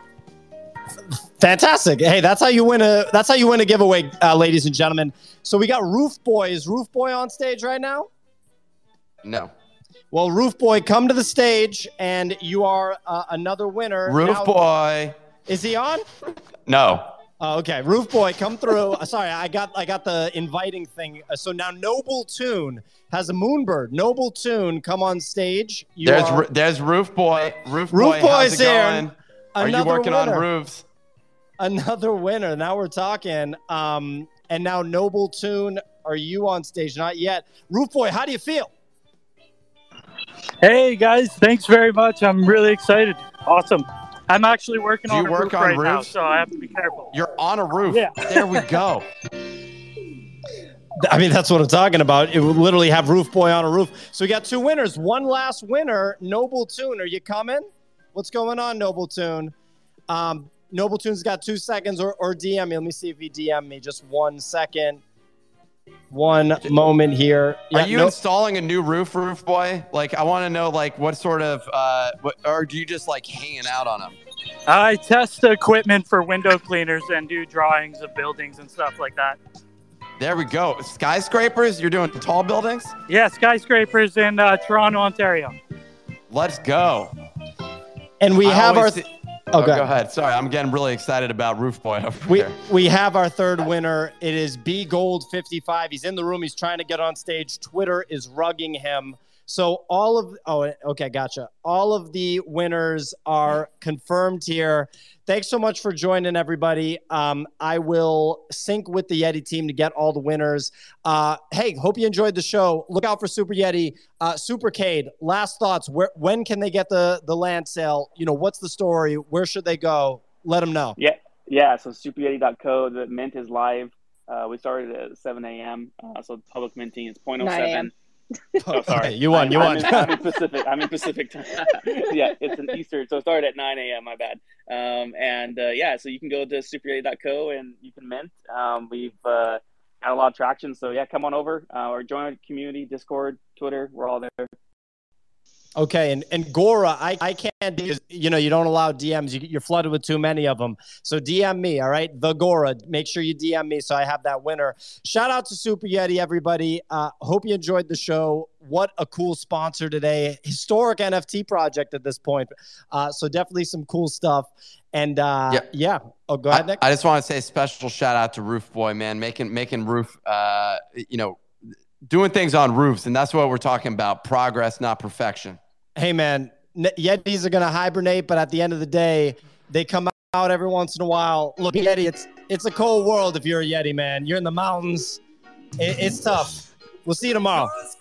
Fantastic. Hey, that's how you win a giveaway, ladies and gentlemen. So we got Roof Boy. Is Roof Boy on stage right now? No. Well, Roof Boy, come to the stage, and you are another winner. Roof Boy. Is he on? No. Oh, okay. Roof Boy, come through. Sorry, I got the inviting thing. So now Noble Tune has a Moonbird. Noble Tune, come on stage. There's Roof Boy. Roof Boy, Boy's how's it going? here. Are you working on roofs? Another winner. Now we're talking. And now Noble Tune, are you on stage? Not yet. Roof Boy, how do you feel? Hey guys, thanks very much. I'm really excited. Awesome. I'm actually working on a roof right now, so I have to be careful. You're on a roof. Yeah. There we go. I mean, that's what I'm talking about. It would literally have Roof Boy on a roof. So we got 2 winners. One last winner, Noble Tune. Are you coming? What's going on, Noble Tune? Noble Tunes got 2 seconds or DM me. Let me see if he DM me. Just 1 second. One moment here. Are you installing a new roof boy? Like, I want to know, like, what sort of, or do you just like hanging out on them? I test equipment for window cleaners and do drawings of buildings and stuff like that. There we go. Skyscrapers? You're doing tall buildings? Yeah, skyscrapers in Toronto, Ontario. Let's go. And we have our... go ahead. Sorry, I'm getting really excited about Roof Boy over here. We have our third winner. It is B Gold 55. He's in the room. He's trying to get on stage. Twitter is rugging him. So gotcha. All of the winners are confirmed here. Thanks so much for joining, everybody. I will sync with the Yeti team to get all the winners. Hey, hope you enjoyed the show. Look out for Super Yeti. Supercade, last thoughts. When can they get the land sale? You know, what's the story? Where should they go? Let them know. Yeah. So superyeti.co. The mint is live. We started at 7 a.m. So public minting is 0.07. Oh, sorry. You won. I'm in Pacific time. Yeah, it's an Eastern, so it started at 9 a.m. My bad. So you can go to superyeti.co and you can mint. We've had a lot of traction, so yeah, come on over or join our community, Discord, Twitter. We're all there. Okay, and Gora, I can't, because you don't allow DMs. You're flooded with too many of them. So DM me, all right? The Gora. Make sure you DM me so I have that winner. Shout out to Super Yeti, everybody. Hope you enjoyed the show. What a cool sponsor today. Historic NFT project at this point. So definitely some cool stuff. And yeah. Oh, go ahead, Nick. I just want to say a special shout out to Roof Boy, man, making roof, doing things on roofs, and that's what we're talking about. Progress, not perfection. Hey, man, Yetis are going to hibernate, but at the end of the day, they come out every once in a while. Look, Yeti, it's a cold world if you're a Yeti, man. You're in the mountains. It's tough. We'll see you tomorrow.